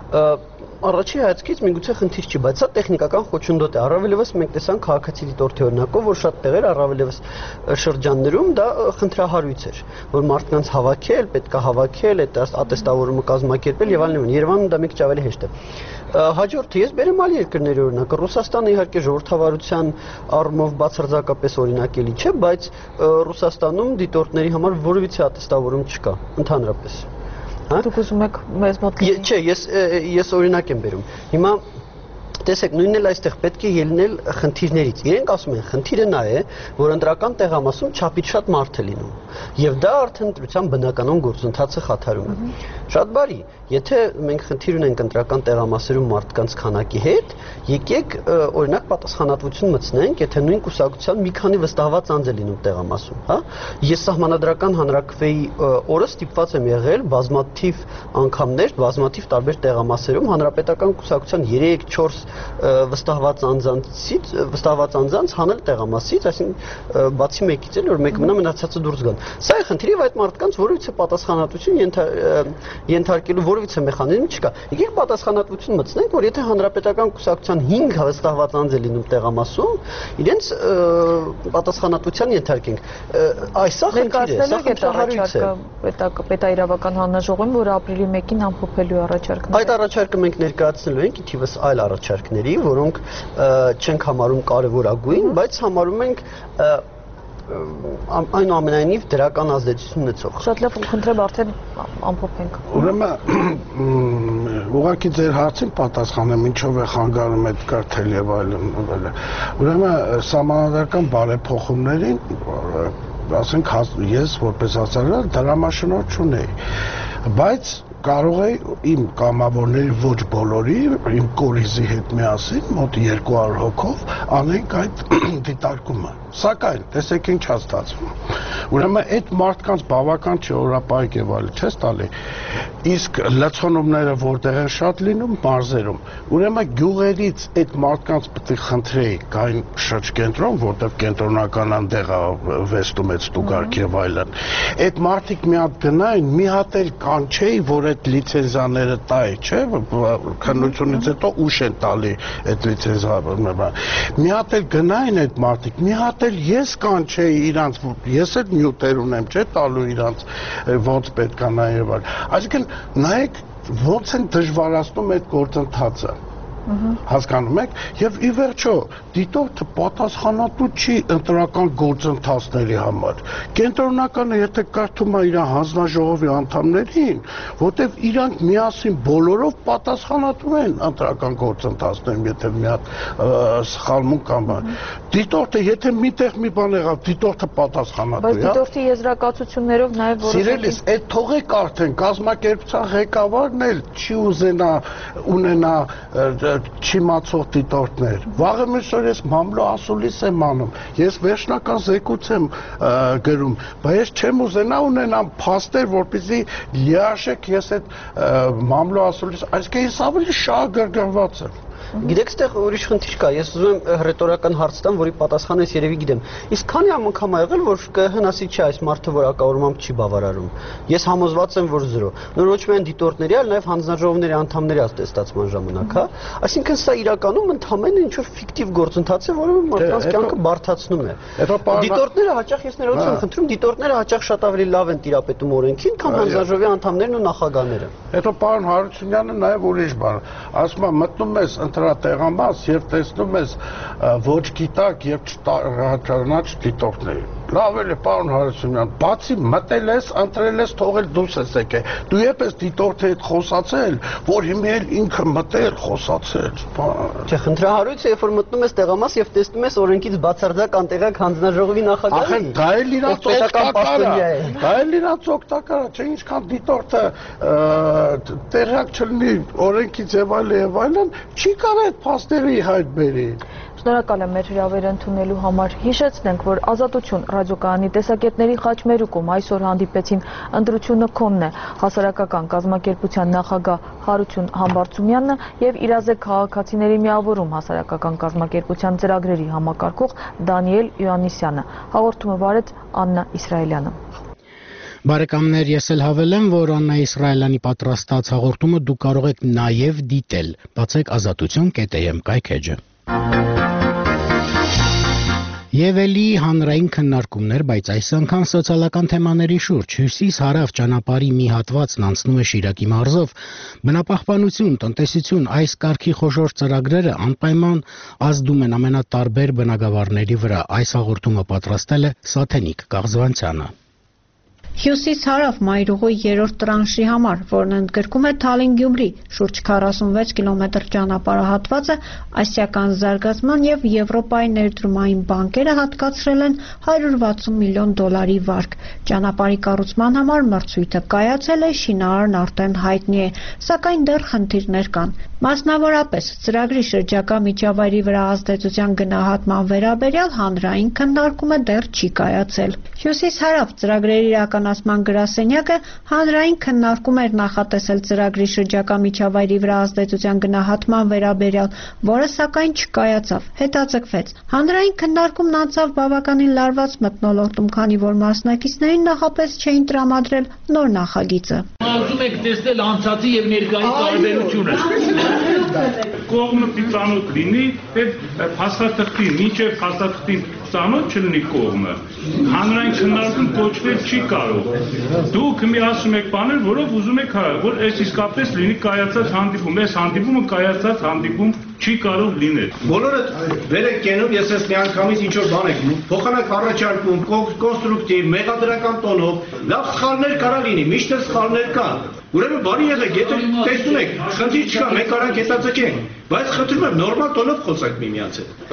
Առաջի հայացքից միգուցե խնդիր չի, բայց սա տեխնիկական խոչընդոտ է։ Առավելևս մենք տեսանք քաղաքացի դիտորդի օրինակով, որ շատ տեղեր, առավելևս շրջաններում դա խնդրահարույց էր, որ մարդկանց հավաքել, պետքա հավաքել, այդ ատեստավորումը կազմակերպել եւ այլն։ Երևանում դա մի քիչ ավելի հեշտ է։ Հաջորդը ես բերեմ այլ երկրների օրինակը։ Ռուսաստանը իհարկե ժողովրդավարության առումով բացարձակապես օրինակելի չէ, բայց Ռուսաստանում դիտորդների համար որևիցե ատեստավորում չկա, ընդհանրապես։ Դուք ուզում եք մեզ մոտ Չէ, ես օրինակ եմ բերում։ Հիմա տեսեք, նույնն էլ այստեղ պետք է ելնել խնդիրներից։ Իրենք ասում են, խնդիրը նա է, որ ընտրական տեղամասում չափից շատ մարդ է լինում։ Եվ դա արդեն ընտրության բնականon գործընթացը խաթարում է։ Շատ բարի, եթե մենք խնդիր ունենք ընտրական տեղամասերում մարդկանց քանակի հետ, եկեք օրինակ պատասխանատվություն մտցնենք, եթե նույն կուսակցության մի քանի վստահված անձ է լինում տեղամասում, հա։ Ես Սահմանադրական հանրաքվեի օրը ստիպված եմ եղել բազմաթիվ անգամներ, բազմաթիվ տարբեր տեղամասերում հանրապետական կուսակցության 3-4 վստահված անձանց հանել տեղամասից, այսինքն բացի մեկից էլ որ մեկը մնա մնացածը դուրս գան։ Սա է խնդիրը, այդ մարդկանց որևիցե պատասխանատվություն ենթարկելու որևիցե մեխանիզմ չկա։ Եկեք պատասխանատվություն մտցնենք, որ եթե հանրապետական կուսակցության 5 վստահված անձ է լինում տեղամասում, իրենց պատասխանատվության ենթարկենք։ Այսա խնդիր է, սա խնդրահարույց է։ Պետաիրավական հանձնաժողովին, որ ապրիլի 1-ին ամփոփելու առաջարկն է։ Այդ առաջարկը մենք ներկայացնելու ենք ի թիվս այլ առաջարկների, որոնք չենք համարում կարևորագույն, բայց համարում ենք այնուամենայնիվ դրական ազդեցություն ունեցող։ Շատ լավ, խնդրեմ արդեն ամփոփենք։ Ուրեմն ուղղակի ձեր հարցին պատասխանեմ, ինչով է խանգարում այդ կարթել եւ այլն։ Ուրեմն սահմանադրական բարեփոխումներին, ասենք ես որպես հասարակ դրամաշնորհ չունեի, բայց կարող է իմ կամավորների ոչ բոլորի, իմ կորիզի հետ միասին մոտ 200 հոգով անենք այդ դիտարկումը։ Սակայն տեսեք ինչ է ստացվում։ Ուրեմն այդ մարդկանց բավական չէ օրապայք եւ այլ չես տալի։ Իսկ լցոնումները որտեղ են շատ լինում մարզերում։ Ուրեմն գյուղերից այդ մարդկանց պետք է խնդրեի կային շրջկենտրոն, որտեղ կենտրոնական անդեղ վեստում է ստուգարք եւ այլն։ Այդ մարդիկ մի հատ գնային, մի հատ էլ կանչեի, որ այդ լիցենզիաները տայի, չէ՞, քննությունից հետո ուշ են տալի այդ լիցենզիաները։ Մի հատ էլ գնային այդ մարդիկ, մի հատ էլ ես կանչեի իրանց, ես էլ նյութեր ունեմ, չէ՞, տալու իրանց ոնց պետք է նայել։ Այսինքն նայեք ոնց են դժվարացնում այդ գործընթացը։ Հասկանում եք, եւ ի վերջո դիտորդը պատասխանատու չի ընտրական գործընթացների համար։ Կենտրոնականը եթե կարդում է իր հանձնաժողովի անդամներին, որտեվ իրանք միասին բոլորով պատասխանատու են ընտրական գործընթացներին, եթե մի հատ սխալմունք կամ դիտորդը եթե միտեղ մի բան եղավ, դիտորդը պատասխանատու է։ Բայց դիտորդի եզրակացություններով նաեւ որոշակի Սիրելիս, այդ թողեք արդեն կազմակերպության ղեկավարն էլ չի ուզենա ունենա չիմացող դիտորդներ։ Վաղը մյուս օր ես մամլո ասուլիս եմ անում, ես վերջնական զեկույց եմ գրում, բայց ես չեմ ուզենա ունենամ փաստեր, որպեսզի լիարժեք ես այդ մամլո ասուլիս, այսինքն ես ավելի շահագրգռված եմ։ Գիտեք, այստեղ ուրիշ խնդիր կա։ Ես ուզում եմ հռետորական հարց տամ, որի պատասխանը ես երևի գիտեմ։ Իսկ քանի անգամ ա եղել, որ ԿՀ-նասի չէ այս մարդը որակավորմամբ չի բավարարում։ Ես համոզված եմ, որ 0։ Նոր ոչ միայն դիտորդների, այլ նաև հանձնաժողովների անդամների ատեստացման ժամանակ, հա։ Այսինքն սա իրականում ընդհանրապես ինչ որ ֆիկտիվ գործընթաց է, որը մարդկանց կյանքը բարդացնում է։ Դիտորդները հաճախ ես ներողություն եմ խնդրում, դիտորդները հաճախ շատ ավելի լավ են տիրապետում օրենքին, քան հանձնաժողովի անդամներն ու նախագահները։ Հետո պարոն Հարությունյանը նաև ուրիշ բան, ասում է մտնում ես տեղամաս եւ տեսնում ես ոչ գիտակ եւ չճանաչ դիտորդներ։ Լավ էլ է պարոն Հարությունյան, բացի մտել ես, ընտրել ես, թողել դուրս ես եկել։ Դու եպես դիտորդի հետ խոսացել, որ հիմա էլ ինքը մտել, խոսացել։ Չէ, խնդրահարույց է, երբ որ մտնում ես տեղամաս եւ տեսնում ես օրենքից բացարձակ անտեղակ հանձնաժողովի նախագահին։ Ախր դա էլ իրանց օգտակար է։ Դա էլ իրանց օգտակար է, չէ՞ ինչքան դիտորդը տեղյակ չլինի օրենքից եւ այլն, չի կարող այդ փաստերի հայտ բերի։ Շնորհակալ եմ մեր հրավերը ընդունելու համար։ Հիշեցնենք, որ Ազատություն ռադիոկայանի տեսակետների խաչմերուկում այսօր հանդիպեցին ընտրությունը.com-ն է հասարակական կազմակերպության նախագահ Հարություն Համբարձումյանը եւ Իրազեկ քաղաքացիների միավորում հասարակական կազմակերպության ծրագրերի համակարգող Դանիել Յոաննիսյանը։ Հաղորդումը վարեց Աննա Իսրայելյանը։ Բարեկամներ, ես էլ հավելեմ, որ Աննա Իսրայելյանի պատրաստած հաղորդումը դուք կարող եք նաև դիտել։ Բացեք azatutyon.am կայքէջը։ Եվ էլի հանրային քննարկումներ, բայց այս անգամ սոցիալական թեմաների շուրջ։ Հյուսիս-հարավ ճանապարհի մի հատվածն անցնում է Շիրակի մարզով։ Բնապահպանություն, տնտեսություն, այս կարգի խոշոր ծրագրերը անպայման ազդում են ամենատարբեր բնագավառների վրա։ Այս հաղորդումը պատրաստել է Սաթենիկ Կաղզվանցյանը։ Հյուսիս-հարավ մայրուղու 3-րդ տրանշի համար, որն ընդգրկում է Թալին-Գյումրի շուրջ 46 կիլոմետր ճանապարհահատվածը, ասիական զարգացման եւ Եվրոպայի ներդրումային բանկերը հատկացրել են $160 միլիոն վարկ։ Ճանապարհի կառուցման համար մրցույթը կայացել է, շինարարն արդեն հայտնի է, սակայն դեռ խնդիրներ կան։ Մասնավորապես, ծրագրի շրջակա միջավայրի վրա ազդեցության գնահատման վերաբերյալ հանրային քննարկումը դեռ չի կայացել։ Հյուսիս-հարավ ծրագրերի իրականացման գրասենյակը հանրային քննարկում էր նախատեսել ծրագրի շրջակա միջավայրի վրա ազդեցության գնահատման վերաբերյալ, որը սակայն չկայացավ, հետաձգվեց։ Հանրային քննարկումն անցավ բավականին լարված մթնոլորտում, քանի որ մասնակիցներին նախապես չէին տրամադրել նոր նախագիծը։ Ուզում եք տեսնել անցածի եւ ներկայի տարբերությունը։ Կողմը ծանոթ լինի, այդ փաստաթղթի, միջև փաստաթղթի ծանոթ չլինի կողմը։ Հանրային քննարկում կոչվել չի կարող։ Դուք մի ասում եք բաներ, որով ուզում եք, որ այս իսկապես լինի կայացած հանդիպում։ Այս հանդիպումը կայացած հանդիպում չի կարող լինել։ Բոլորը վեր եք կենում, ես ես միանգամից ինչ որ բան եք փոխանակ առաջարկում, կոնստրուկտիվ, մեղադրական տոնով, լավ սխալներ կարա լինի, միշտ սխալներ կան։ Ուրեմն բարի եղեք, եթե տեսնում եք, խնդիր չկա, մենք կարանք հետաձգենք, բայց խնդրում եմ նորմալ տոնով խոսանք միմյանց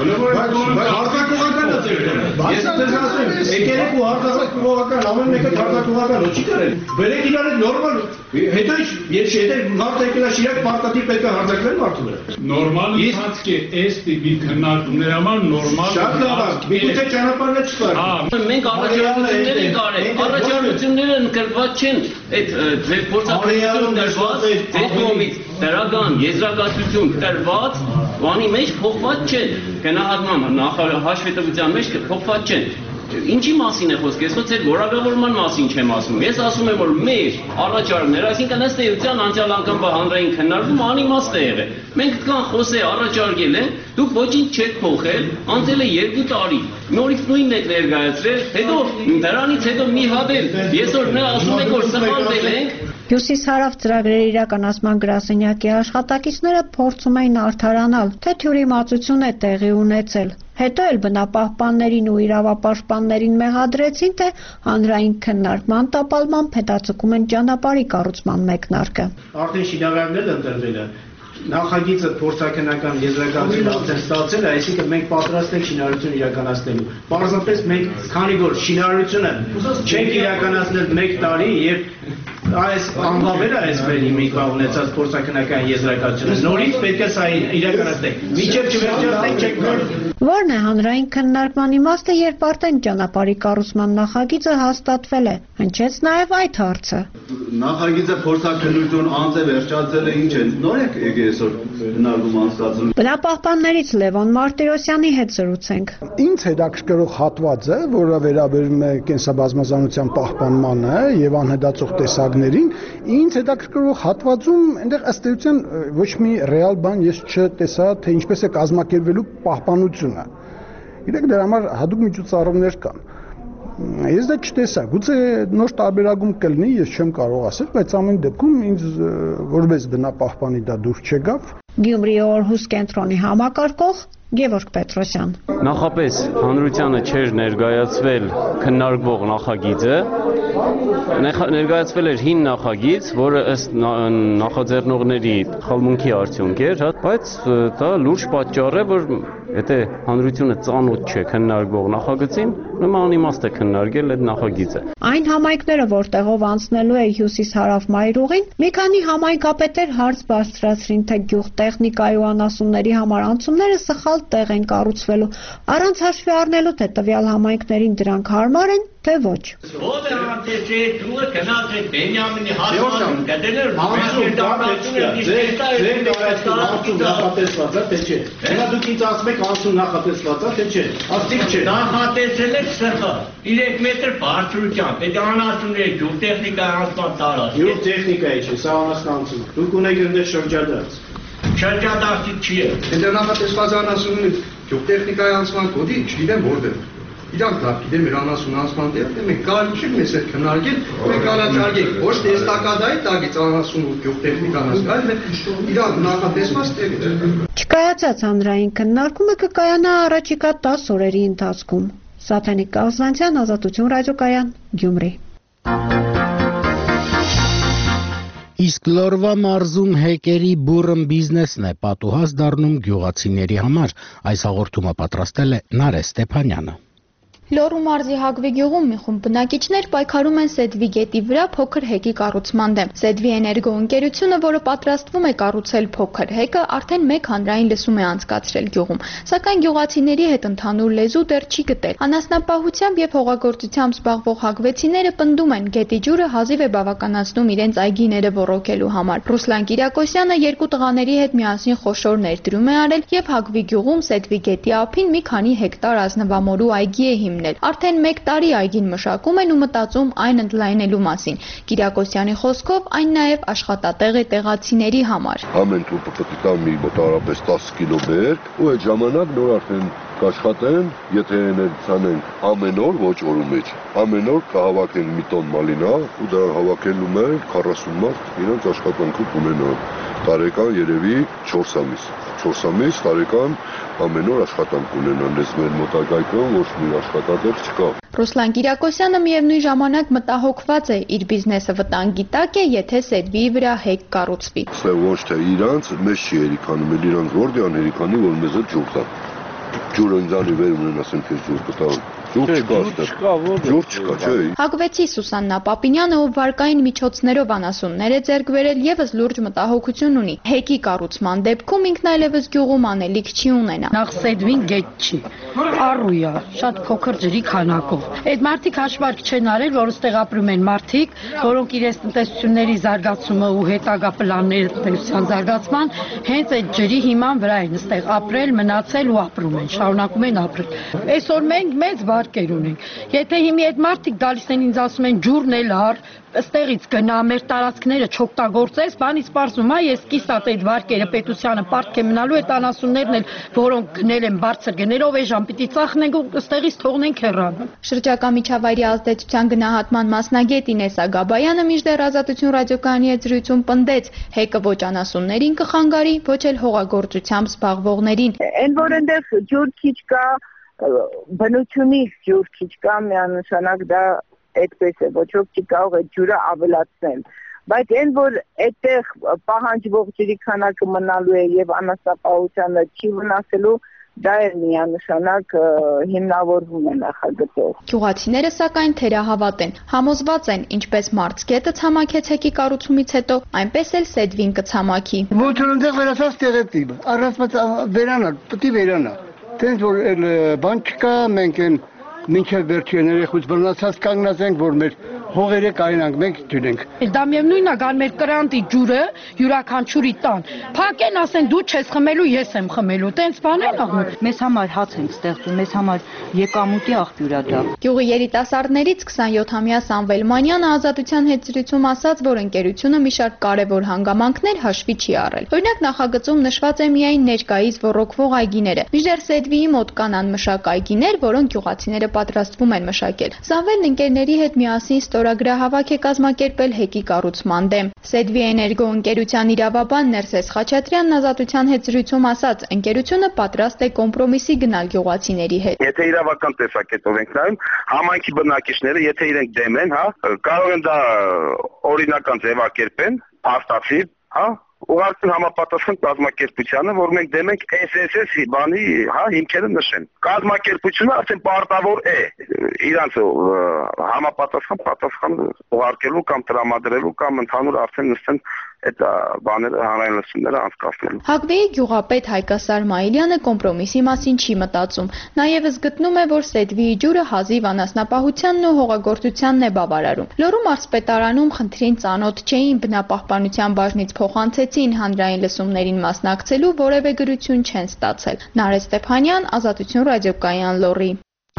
հետ։ Հարձակողական է ձեր տոնը։ Ես ձեզ ասեմ, եկեք ու հարձակողական, ամեն մեկը հարձակողական չի կարել։ Բերեք իրար հետ նորմալ, հետո եթե մարդ եկել է Շիրակ, պարտադիր պետք է հարձակվել մարդու վրա։ Նորմալ ընթացք է, այս տիպի քննարկումների համար նորմալ։ Շատ լավ է, միգուցե ճանապարհը չկար։ Մենք առաջարկություններ ենք արել, առաջարկությունները ընդգրկված չեն այդ ձեր փորձառություն դրված, ձեր կողմից դրական եզրակացություն տրված, բանի մեջ փոխված չեն, գնահատման հաշվետվության մեջ փոխված չեն։ Ինչի մասին է խոսքը, ես ոնց որակավորման մասին չեմ ասում։ Ես ասում եմ, որ մեր առաջարկները, այսինքն ըստ էության անցյալ անգամ հանրային քննարկում անիմաստ է եղել։ Մենք կան խոսե առաջարկել են, դուք ոչինչ չեք փոխել, անցել է 2 տարի։ Նորից նույնն եք ներկայացրել, հետո դրանից հետո մի հատ էլ ես որ ասում եք որ սխալվել ենք։ Հյուսիս-հարավ ծրագրերի իրականացման գրասենյակի աշխատակիցները փորձում էին արդարանալ, թե թյուրիմացություն է տեղի ունեցել։ Հետո էլ բնապահպաններին ու իրավապաշտպաններին մեղադրեցին, թե հանրային քննարկման տապալմամբ հետաձգում են ճանապարհի կառուցման մեկնարկը։ Արդեն շինարարներն ընտրվել են։ Նախագիծը փորձաքննական եզրակացություն արդեն ստացել է, այսինքն մենք պատրաստ ենք շինարարություն իրականացնելու։ Պարզապես մենք, քանի որ շինարարությունը չենք իրականացնել 1 տարի եւ այս անվավել է այս վերի մի բան ունեցած փորձաքննական եզրակացությունը, նորից պետք է սա իրականացնենք։ Մինչև չվերջացնենք չենք կարող։ Որն է հանրային քննարկման իմաստը, երբ արդեն ճանապարհի կառուցման նախագիծը հաստատվել է։ Հնչեց նաև այդ հարցը։ Նախագիծը փորձաքննություն անց է վերջացել է, ինչ է, նոր եք եկել այսօր քննարկում անցկացրել։ Բնապահպաններից Լևոն Մարտիրոսյանի հետ զրուցենք։ Ինձ հետաքրքրող հատվածը, որը վերաբերում է կենսաբազմազանության պահպանմանը եւ անհետացող տեսակներին, ինձ հետաքրքրող հատվածում այնտեղ ըստ էության ոչ մի ռեալ բան ես չտեսա, թե ինչպես է կազմակերպվելու պահպանությունը։ Իրենք դրա համար հատուկ միջոցառումներ կան։ Ես դա չտեսա, գուցե նոր տարբերակում կլինի, ես չեմ կարող ասել, բայց ամեն դեպքում ինձ որպես բնապահպանի դա դուր չեկավ։ Գյումրիի Օրհուս կենտրոնի համակարգող Գևորգ Պետրոսյան։ Նախապես հանրությանը չէր ներկայացվել քննարկվող նախագիծը, ներկայացվել էր հին նախագիծ, որը ըստ նախաձեռնողների խալմունքի արդյունք էր, բայց դա լուրջ պատճառ է, որ եթե հանրությունը ծանոթ չէ քննարկվող նախագծին, ուրեմն անիմաստ է քննարկել այդ նախագիծը։ Այն համայնքները, որտեղով անցնելու է հյուսիս-հարավ մայրուղին, մի քանի համայնքապետեր հարց բարձրացրին, թե գյուղտեխնիկայի ու անասունների համար անցումները սխալ տեղ են կառուցվելու, առանց հաշվի առնելու, թե տվյալ համայնքներին դրանք հարմար են, թե ոչ։ Ո՞վ է անտեսի դու կնած է Բենյամինի հաշվարկում կդնել նախատեսված է թե չէ։ Հիմա դուք ինձ ասում եք անցում նախատեսված է թե չէ։ Աստիճ չէ։ Նախատեսել եք սխալ 3 մետր բարձրությամբ, պետք է անասունների գյուղտեխնիկայի անցման տարած։ Գյուղտեխնիկայի չէ, սա անասնանցում։ Դուք ունեք այնտեղ շրջադարձ։ Շրջադարձի չի։ Այնտեղ նախատեսված անասունի գյուղտեխնիկայի անցման կոդի չգիտեմ որտեղ։ Իրանք դա գիտեմ իր անասուն անցման տեղը, մենք կարելի չի մեզ հետ քննարկել, մենք առաջարկենք ոչ թե էստակադայի տակից անասուն ու գյուղտեխնիկան ասել, այլ իրանք նախատեսված տեղը։ Չկայացած հանրային քննարկումը կկայանա առաջիկա 10 օրերի ընթացքում։ Սաթենիկ Կազանցյան, Ազատություն ռադիոկայան, Գյումրի։ Իսկ Լորվա մարզում հեկերի բուրըն բիզնեսն է պատուհաս դառնում գյուղացիների համար։ Այս հաղորդումը պատրաստել է Նարե Ստեփանյանը։ Լոռու մարզի Հակվի գյուղում մի խումբ բնակիչներ պայքարում են Սեդվի գետի վրա փոքր հեկի կառուցման դեմ։ Սեդվի էներգո ընկերությունը, որը պատրաստվում է կառուցել փոքր հեկը, արդեն մեկ հանրային լսում է անցկացրել գյուղում, սակայն գյուղացիների հետ ընդհանուր լեզու դեռ չի գտել։ Անասնապահությամբ եւ հողագործությամբ զբաղվող հակվեցիները պնդում են, գետի ջուրը հազիվ է բավականացնում իրենց այգիները ոռոգելու համար։ Ռուսլան Կիրակոսյանը երկու տղաների հետ միասին խոշոր ներդրում է արել եւ Հակվի գյուղում Սեդվի գետի ափին մի քանի հեկտար ազնվամորու այգի է Արդեն մեկ տարի այգին մշակում են ու մտածում այն ընդլայնելու մասին։ Կիրակոսյանի խոսքով այն նաև աշխատատեղ է տեղացիների համար։ Ամեն թուր պետք է տան մի մոտավորապես 10 կիլո բերք ու այդ ժամանակ նոր արդեն կաշխատեն, եթե ներցանենք ամեն օր ոչ օրու մեջ։ Ամեն օր կհավաքենք մի տոն մալինա ու դրա հավաքելու մեջ 40 մարդ իրենց աշխատանքը կունենան։ Տարեկան երևի 4 ամիս։ 4 ամիս տարեկան ամեն օր աշխատանք ունենան, ես մեր մոտակայքում ոչ մի աշխատատեղ չկա։ Ռուսլան Կիրակոսյանը միևնույն ժամանակ մտահոգված է, իր բիզնեսը վտանգի տակ է, եթե Սեդվիի վրա հեկ կառուցվի։ Սա ոչ թե իրանց մեզ չի հերիքանում, էլ իրանց որտեղ հերիքանի, որ մեզ է ջուր տա։ Ջուրը ինձանի վեր ունեն, ասենք ես ջուր կտա։ Ջուր չկա, չէ։ Հակվեցի Սուսաննա Պապինյանը, ով վարկային միջոցներով անասուններ է ձեռք բերել, եւս լուրջ մտահոգություն ունի։ Հեկի կառուցման դեպքում ինքն այլևս գյուղում անելիք չի ունենա։ Նախ Սեդվին գետ չի։ Առույա, շատ փոքր ջրի քանակով։ Այդ մարդիկ հաշվարկ չեն արել, որ այստեղ ապրում են մարդիկ, որոնք իրենց տնտեսությունների զարգացումը ու հետագա պլանների տնտեսության զարգացման հենց այդ ջրի հիման վրա են այստեղ ապրել, մնացել ու ապրում են, շարունակում են ապրել։ Այսօր մենք մեծ վարկեր ունենք։ Եթե հիմի այդ մարդիկ գալիս են ինձ ասում են ջուրն էլ առ, ստեղից գնա մեր տարածքները չօգտագործես, բանից պարզում է, ես կիսատ այդ վարկերը պետությանը պարտք է մնալու այդ անասուններն էլ, որոնք գնել են բարձր գներով, այժմ պիտի ծախնենք ու ստեղից թողնենք հեռանալ։ Շրջակա միջավայրի ազդեցության գնահատման մասնագետ Ինեսա Գաբայանը մինչդեռ Ազատություն ռադիոկայանի հետ զրույցում պնդեց, հեկը ոչ անասուններին կխանգարի, ոչ էլ հողագործությամբ զբաղվողներին։ Այն որ այնտեղ ջուր քիչ կա, բնությունից ջուր քիչ կա, միանշանակ դա այդպես է, ոչ ոք չի կարող այդ ջուրը ավելացնել, բայց այն որ այդտեղ պահանջվող ջրի քանակը մնալու է եւ անասնապահությանը չի վնասելու, դա է միանշանակ հիմնավորվում է նախագծով։ Գյուղացիները սակայն թերահավատ են, համոզված են, ինչպես Մարզգետը ցամաքեց հեկի կառուցումից հետո, այնպես էլ Սեդվին կցամաքի։ Ոչ այնտեղ վերացած տեղեtti, առանց վերանա, պետք է վերանա։ Տենց որ բան չկա, մենք են մինչև վերջին երեխուց բռնացած կանգնած ենք, որ մեր հողերը կայնանք, մենք դունենք։ Դա միևնույնն է, գան մեր կրանտի ջուրը յուրաքանչյուրի տան։ Փակեն, ասեն դու չես խմելու, ես եմ խմելու։ Տենց բան են աղում։ Մեզ համար հաց ենք ստեղծում, մեզ համար եկամուտի աղբյուր է դա։ Գյուղի երիտասարդներից 27-ամյա Սամվել Մանյանը Ազատության հետ զրույցում ասաց, որ ընկերությունը մի շարք կարևոր հանգամանքներ հաշվի չի առել։ Օրինակ նախագծում նշված է միայն ներկայիս ոռոգվող այգիները։ Մինչդեռ Սեդվիի մոտ կան անմշակ այգիներ, որոնք գյուղացիները պատրաստվում են մշակել։ Սամվելն ընկերների հետ միասին ստորագրահավաք է կազմակերպել հեկի կառուցման դեմ։ Սեդվի էներգո ընկերության իրավաբան Ներսես Խաչատրյանն Ազատության հետ զրույցում ասաց, ընկերությունը պատրաստ է կոմպրոմիսի գնալ գյուղացիների հետ։ Եթե իրավական տեսակետով ենք նայում, համայնքի բնակիչները, եթե իրենք դեմ են, կարող են դա օրինական ձևակերպեն, փաստացի, ուղղակի համապատասխան կազմակերպությանը, որ մենք դեմ ենք SSS բանի, հիմքերը նշեն։ Կազմակերպությունը արդեն պարտավոր է իրանց համապատասխան պատասխան ուղարկելու կամ տրամադրելու կամ ընդհանուր արդեն նստեն այդ բաները հանրային լսումները անցկացնելու։ Հակվեի գյուղապետ Հայկա Սարմայելյանը կոմպրոմիսի մասին չի մտածում։ Նաև զգտնում է, որ Սեդվիի ջուրը հազիվ անասնապահությանն ու հողագործությանն է բավարարում։ Լոռու մարզպետարանում խնդրին ծանոթ չէին, բնապահպանության բաժնից փոխանցեցին, հանրային լսումներին մասնակցելու որևէ գրություն չեն ստացել։ Նարեկ Ստեփանյան, Ազատություն ռադիոկայան, Լոռի։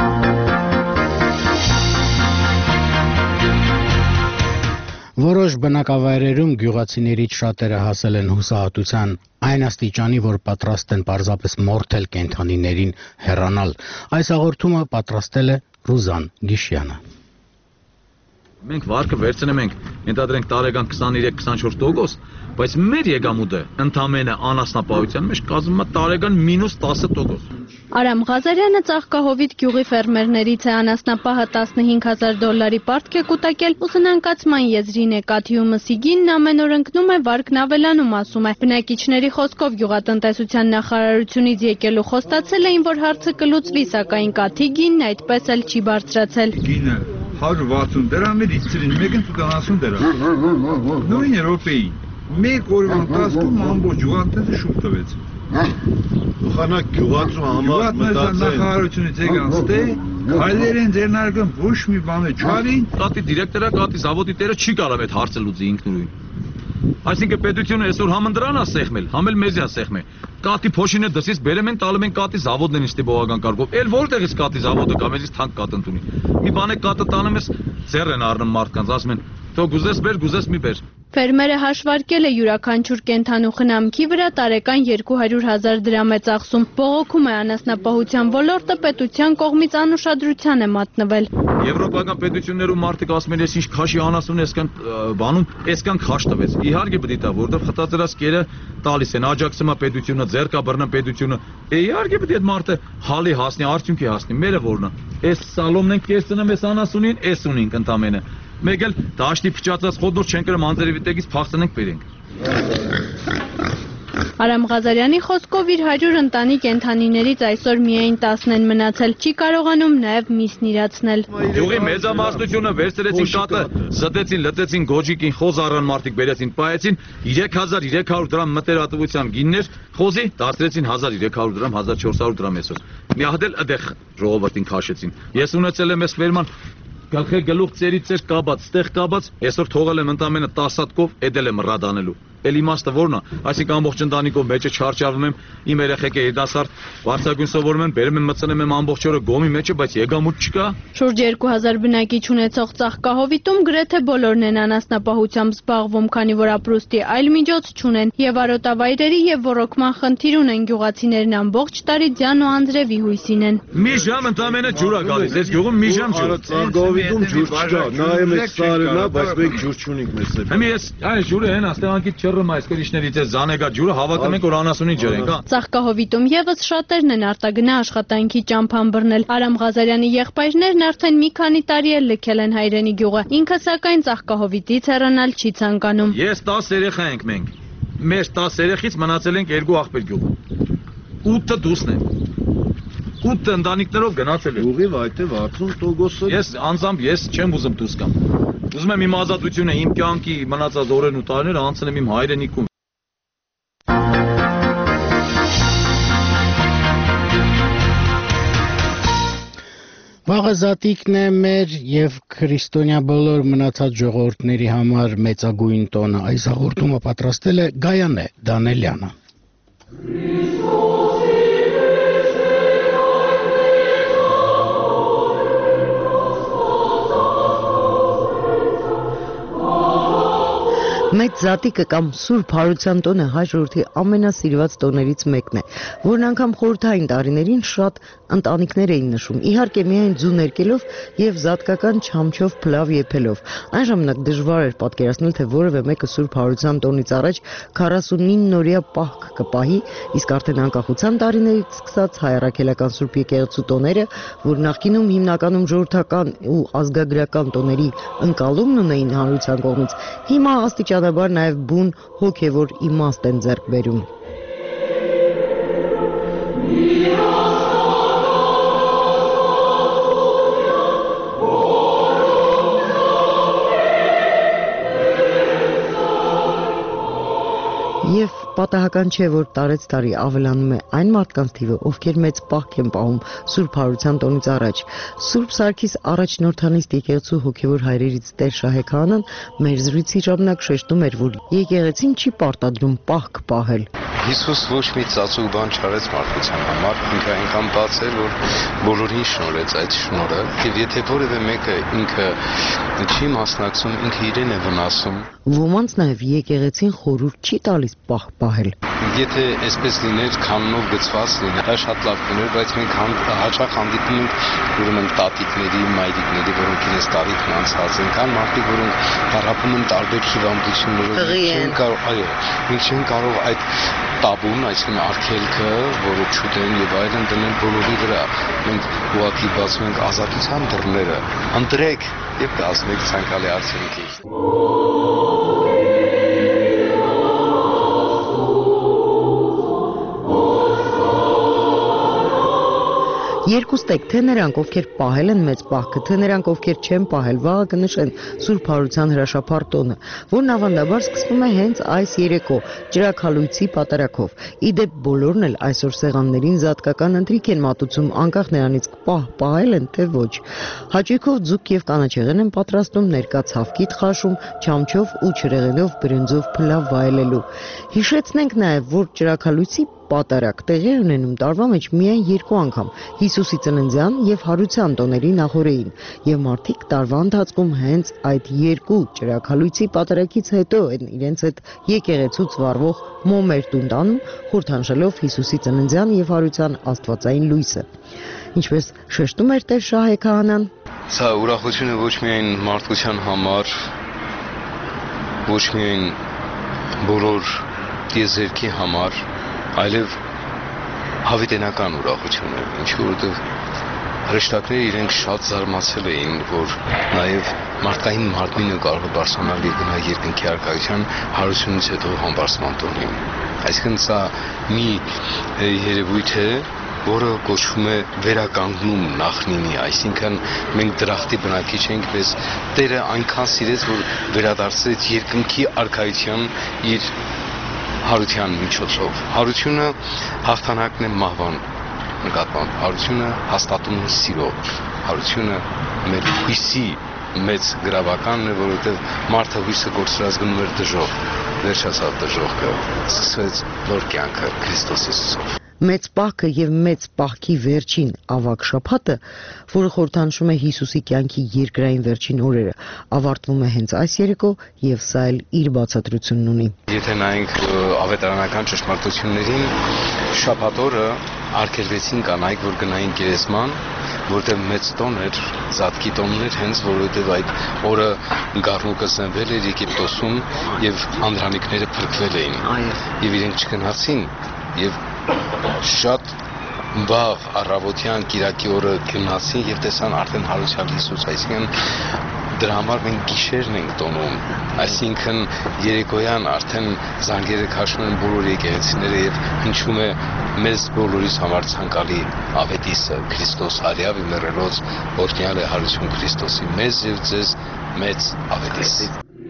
Որոշ բնակավայրերում գյուղացիներից շատերը հասել են հուսահատության այն աստիճանի, որ պատրաստ են պարզապես մորթել կենդանիներին հեռանալ։ Այս հաղորդումը պատրաստել է Ռուզան Գիշյանը։ Մենք վարկը վերցնում ենք, ենթադրենք տարեկան 23-24%, բայց մեր եկամուտը ընդամենը անասնապահության մեջ կազմում է տարեկան -10%։ Արամ Ղազարյանը Ծաղկահովիտ գյուղի ֆերմերներից է, անասնապահը $15,000 պարտք է կուտակել, ուսումնանկացման եզրին է Կաթիու մսի գինն ամեն օր ընկնում է, վարկն ավելանում, ասում է։ Բնակիչների խոսքով գյուղատնտեսության նախարարությունից եկելու խոստացել էին, որ հարցը կլուծվի, սակայն Կաթի գինն այդպես էլ չի բարձրացել։ Գինը 160 դրամից 170 դրամ։ Նույն րոպեի մեկ օրվա ընթացքում ամբողջ գյուղատնտեսը շուտ տվեց։ Խանակ գյուղացու համար մտածել նախարարությունից եկան ստե, քայլեր են ձեռնարկում, ոչ մի բան չարին։ Կատի դիրեկտորը, կատի զավոդի տերը չի կարող այդ հարցը լուծի ինքնուրույն։ Այսինքն պետությունը այսօր համընդրան է սեղմել, համել մեզի է սեղմել։ Կատի փոշինը դրսից բերում են, տալում են կատի զավոդն են իստի բողական կարգով։ Էլ որտեղից կատի զավոդը կա, մեզից թանկ կատ ընդունի։ Մի բան է կատը տանում ես, ձեռ են առնում մարդկանց, ասում են, թող գուզես բեր, գուզես մի բեր։ Ֆերմերը հաշվարկել է յուրաքանչյուր կենդանու խնամքի վրա տարեկան 200,000 դրամ է ծախսում։ Բողոքում է անասնապահության ոլորտը պետության կողմից անուշադրության է մատնվել։ Եվրոպական պետություններում մարդիկ ասում են, ես ինչ քաշի անասուն այսքան բանում, այսքան քաշ տվեց։ Իհարկե պետք է, որովհետև խտածրած կերը տալիս են, աջակցում է պետությունը, ձեռք է բռնում պետությունը։ Իհարկե պետք է այդ մարդը հալի հասնի, արդյունքի հասնի։ Մերը որն է։ Այս սալոմն են կեսցնում այս անասունին, այս ունենք ընդամենը։ Մեկ էլ դաշտի փճացած խոդոր չեն կրում անձերի վիտեգից փախցնենք բերենք։ Արամ Ղազարյանի խոսքով իր 100 ընտանի կենդանիներից այսօր միայն 10 են մնացել, չի կարողանում նաև միսն իրացնել։ Գյուղի մեծամասնությունը վերցրեցին կատը, զտեցին, լտեցին գոջիկին, խոզ առան մարդիկ բերեցին, պայեցին 3,300 դրամ մտերատվության գիններ, խոզի դարձրեցին 1,300 դրամ, 1,400 դրամ այսօր։ Մի հատ էլ այդեղ ժողովրդին քաշեցին։ Ես ունեցել եմ այս ֆերման գլխի գլուխ ծերից ծեր կաբած, ստեղ կաբած, այսօր թողել եմ ընդամենը 10 հատկով, էդել եմ ռադանելու։ Էլ իմաստը որն է, այսինքն ամբողջ ընտանիքով մեջը չարչարվում եմ, իմ երեխեքը երիտասարդ վարձակույն սովորում են, բերում եմ մտցնում եմ ամբողջ օրը գոմի մեջը, բայց եկամուտ չկա։ Շուրջ 2000 բնակիչ ունեցող Ծաղկահովիտում գրեթե բոլորն են անասնապահությամբ զբաղվում, քանի որ ապրուստի այլ միջոց չունեն, եւ արոտավայրերի եւ ոռոգման խնդիր ունեն գյուղացիներն ամբողջ տարի ձյան ու անձրևի հույսին են։ Մի ժամ ընդամենը ջուր է գալիս, այս գյուղում մի ժամ ջուր։ Ծաղկահովիտում ջուր չկա, նայում եք սարն է, բայց մենք ջուր չունենք մեզ հետ։ Հիմա ես այս ջուրը հեն աստեղանքից չռում այս կրիչներից այս զանեգա ջուրը հավաքում ենք որ անասունի ջրենք, հա։ Ծաղկահովիտում եւս շատերն են արտագնա աշխատանքի ճամփան բռնել։ Արամ Ղազարյանի եղբայրներն արդեն մի քանի տարի էլ լքել են հայրենի գյուղը։ Ինքը սակայն Ծաղկահովիտից հեռանալ չի ցանկանում։ Ես 10 երեխա ենք մենք։ Մեր 10 երեխից մնացել ենք 2 աղբեր գյուղում։ 8-ը դուսն են։ 8 ընտանիքներով գնացել են։ Ուղիղ այդ է 60%-ը։ Ես անձամբ ես չեմ ուզում դուրս գամ։ Ուզում եմ իմ ազատությունը, իմ կյանքի մնացած օրերն ու տարիները անցնեմ իմ հայրենիքում։ Վաղը զատիկն է մեր եւ քրիստոնյա բոլոր մնացած ժողովուրդների համար մեծագույն տոնը։ Այս հաղորդումը պատրաստել է Գայանե Դանելյանը։ Մեծ զատիկը կամ Սուրբ Հարության տոնը հայ ժողովրդի ամենասիրված տոներից մեկն է, որն անգամ խորհրդային տարիներին շատ ընտանիքներ էին նշում, իհարկե միայն ձու ներկելով եւ զատկական չամչով փլավ եփելով։ Այն ժամանակ դժվար էր պատկերացնել, թե որևէ մեկը Սուրբ Հարության տոնից առաջ 49-օրյա պահք կպահի, իսկ արդեն անկախության տարիներից սկսած հայ առաքելական Սուրբ եկեղեցու տոները, որ նախկինում հիմնականում ժողովրդական ու ազգագրական տոների ընկալումն ունեին հանրության կողմից, հիմա աստիճանաբար նաև բուն հոգևոր իմաստ են ձեռք բերում։ պատահական չէ, որ տարեց տարի ավելանում է այն մարդկանց թիվը, ովքեր մեծ պահք են պահում Սուրբ Հարության տոնից առաջ։ Սուրբ Սարգիս առաջնորդանիստ եկեղեցու հոգևոր հայրերից Տեր Շահե Քահանան մեր զրույցի ժամանակ շեշտում էր, որ եկեղեցին չի պարտադրում պահք պահել։ Հիսուս ոչ մի ծածուկ բան չարեց մարդկության համար, ինքը այնքան բաց էր, որ բոլորին շնորհեց այդ շնորհը, եւ եթե որևէ մեկը ինքը չի մասնակցում, ինքը իրեն է վնասում։ Ոմանց նաև եկեղեցին խորհուրդ չի տալիս պահ պահել։ Եթե այսպես լիներ, քաննով գծված լիներ, դա շատ լավ կներ, բայց մենք հաճախ հանդիպում ենք ուրեմն տատիկների, մայրիկների, որոնք իրենց տարիքն անցած են, կան մարդիկ, որոնք հարապում են տարբեր հիվանդություններով, մենք չենք կարող այդ տաբուն, այսինքն արգելքը, որը չուտեն եւ այլն դնել բոլորի վրա։ Մենք ուղղակի բացում ենք ազատության դռները, ընտրեք եւ կազմեք ցանկալի արդյունքի։ Երկուստեք, թե նրանք, ովքեր պահել են մեծ պահքը, թե նրանք, ովքեր չեն պահել, վաղը կնշեն Սուրբ Հարության հրաշափառ տոնը, որն ավանդաբար սկսվում է հենց այս երեկո ճրագալույցի պատարագով։ Իդեպ բոլորն էլ այսօր սեղաններին զատկական ընթրիք են մատուցում, անկախ նրանից պահել են, թե ոչ։ Հաճույքով ձուկ եւ կանաչեղեն են պատրաստում, ներկա ցավքիթ խաշում, չամչով ու չրեղենով բրնձով փլավ վայելելու։ Հիշեցնենք նաեւ, որ ճրագալույցի պատարագ տեղի ունենում տարվա մեջ միայն 2 անգամ՝ Հիսուսի ծննդյան եւ Հարության տոների նախօրեին, եւ մարդիկ տարվա ընթացքում հենց այդ 2 ճրագալույցի պատարագից հետո են իրենց այդ եկեղեցուց վառվող մոմեր տուն տանում, խորհրդանշելով Հիսուսի ծննդյան եւ Հարության աստվածային լույսը։ Ինչպես շեշտում էր Տեր Շահե Քահանան, սա ուրախությունը ոչ միայն մարդկության համար, ոչ միայն բոլոր տիեզերքի համար, այլև հավիտենական ուրախություն է, ինչու որովհետև հրեշտակները իրենք շատ զարմացել էին, որ նաև մարդկային մարմինը կարող է բարձրանալ եւ գնալ երկնքի արքայության հարությունից հետո համբարձման տոնին։ Այսինքն սա մի երևույթ է, որը կոչվում է վերականգնում նախնինի, այսինքն մենք դրախտի բնակիչ ենք, բայց Տերը այնքան սիրեց, որ վերադարձրեց երկնքի արքայության իր Հարության միջոցով։ Հարությունը հաղթանակն է մահվան նկատմամբ, հարությունը հաստատում է սիրո, հարությունը մեր հույսի մեծ գրավականն է, որովհետև մարդը հույսը կորցրած գնում էր դժոխք, վերջացավ դժոխքը, սկսվեց նոր կյանքը Քրիստոս Հիսուսով։ Մեծ պահքը եւ մեծ պահքի վերջին ավագ շաբաթը, որը խորհրդանշում է Հիսուսի կյանքի երկրային վերջին օրերը, ավարտվում է հենց այս երեկո եւ սա էլ իր բացատրությունն ունի։ Եթե նայենք ավետարանական ճշմարտություններին, շաբաթ օրը արգելվեցին կանայք, որ գնային գերեզման, որտեղ մեծ տոն էր, զատկի տոնն էր, հենց որովհետև այդ օրը գառնուկը զնվել էր Եգիպտոսում եւ անդրանիկները փրկվել էին եւ իրենք չգնացին եւ շատ վաղ առավոտյան կիրակի օրը գնացին եւ տեսան արդեն Հարության Հիսուս, այսինքն դրա համար մենք գիշերն ենք տոնում, այսինքն երեկոյան արդեն զանգերը քաշում են բոլոր եկեղեցիները եւ հնչում է մեզ բոլորիս համար ցանկալի ավետիսը Քրիստոս արյավ իմերելոց օրհնյալ է Հարություն Քրիստոսի մեզ եւ ձեզ մեծ ավետիս։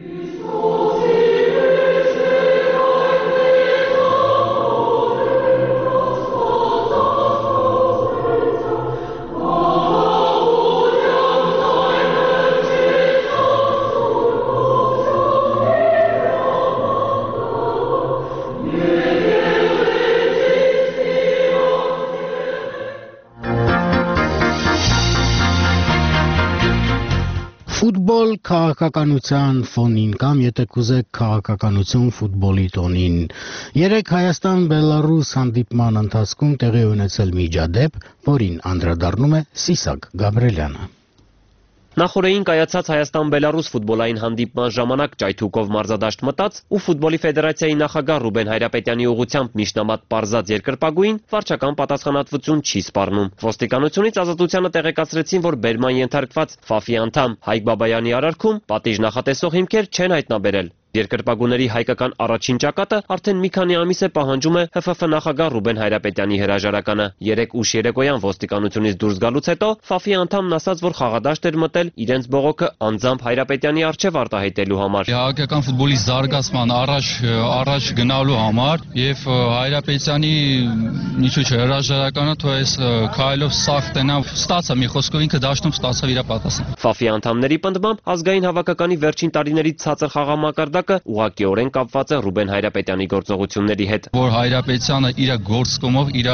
Ֆուտբոլ քաղաքականության ֆոնին կամ եթե կուզեք քաղաքականություն ֆուտբոլի տոնին։ Երեք Հայաստան-Բելարուս հանդիպման ընթացքում տեղի ունեցել միջադեպ, որին անդրադառնում է Սիսակ Գաբրելյանը։ Նախորդին կայացած Հայաստան-Բելարուս ֆուտբոլային հանդիպման ժամանակ ճայթուկով մարզադաշտ մտած ու ֆուտբոլի ֆեդերացիայի նախագահ Ռուբեն Հայրապետյանի ուղղությամբ միջնամատ պարզած երկրպագուին վարչական պատասխանատվություն չի սպառնում։ Ոստիկանությունից ազատությանը տեղեկացրեցին, որ բերման ենթարկված ՖԱՖ-ի անդամ Հայկ Բաբայանի արարքում պատիժ նախատեսող հիմքեր չեն հայտնաբերել։ Երկրպագուների հայկական առաջին ճակատը արդեն մի քանի ամիս է պահանջում է ՀՖՖ նախագահ Ռուբեն Հայրապետյանի հրաժարականը։ 3 ուշ երեկոյան ոստիկանությունից դուրս գալուց հետո ՖԱՖ-ի անդամն ասաց, որ խաղադաշտ էր մտել իրենց բողոքը անձամբ Հայրապետյանի առջև արտահայտելու համար։ Հայկական ֆուտբոլի զարգացման առաջ գնալու համար եւ Հայրապետյանի ինչու՞ չէ հրաժարականը թող այս քայլով սաղ տենա ստացա մի խոսքով ինքը դաշտում ստացավ իր պատասխանը։ ՖԱՖ-ի անդամների պնդմամբ ազգային հավաքականի վերջին տարիների ցածր խաղամակարդակը ուղղակիորեն կապված է Ռուբեն Հայրապետյանի գործողությունների հետ։ Որ Հայրապետյանը իր գործկոմով, իր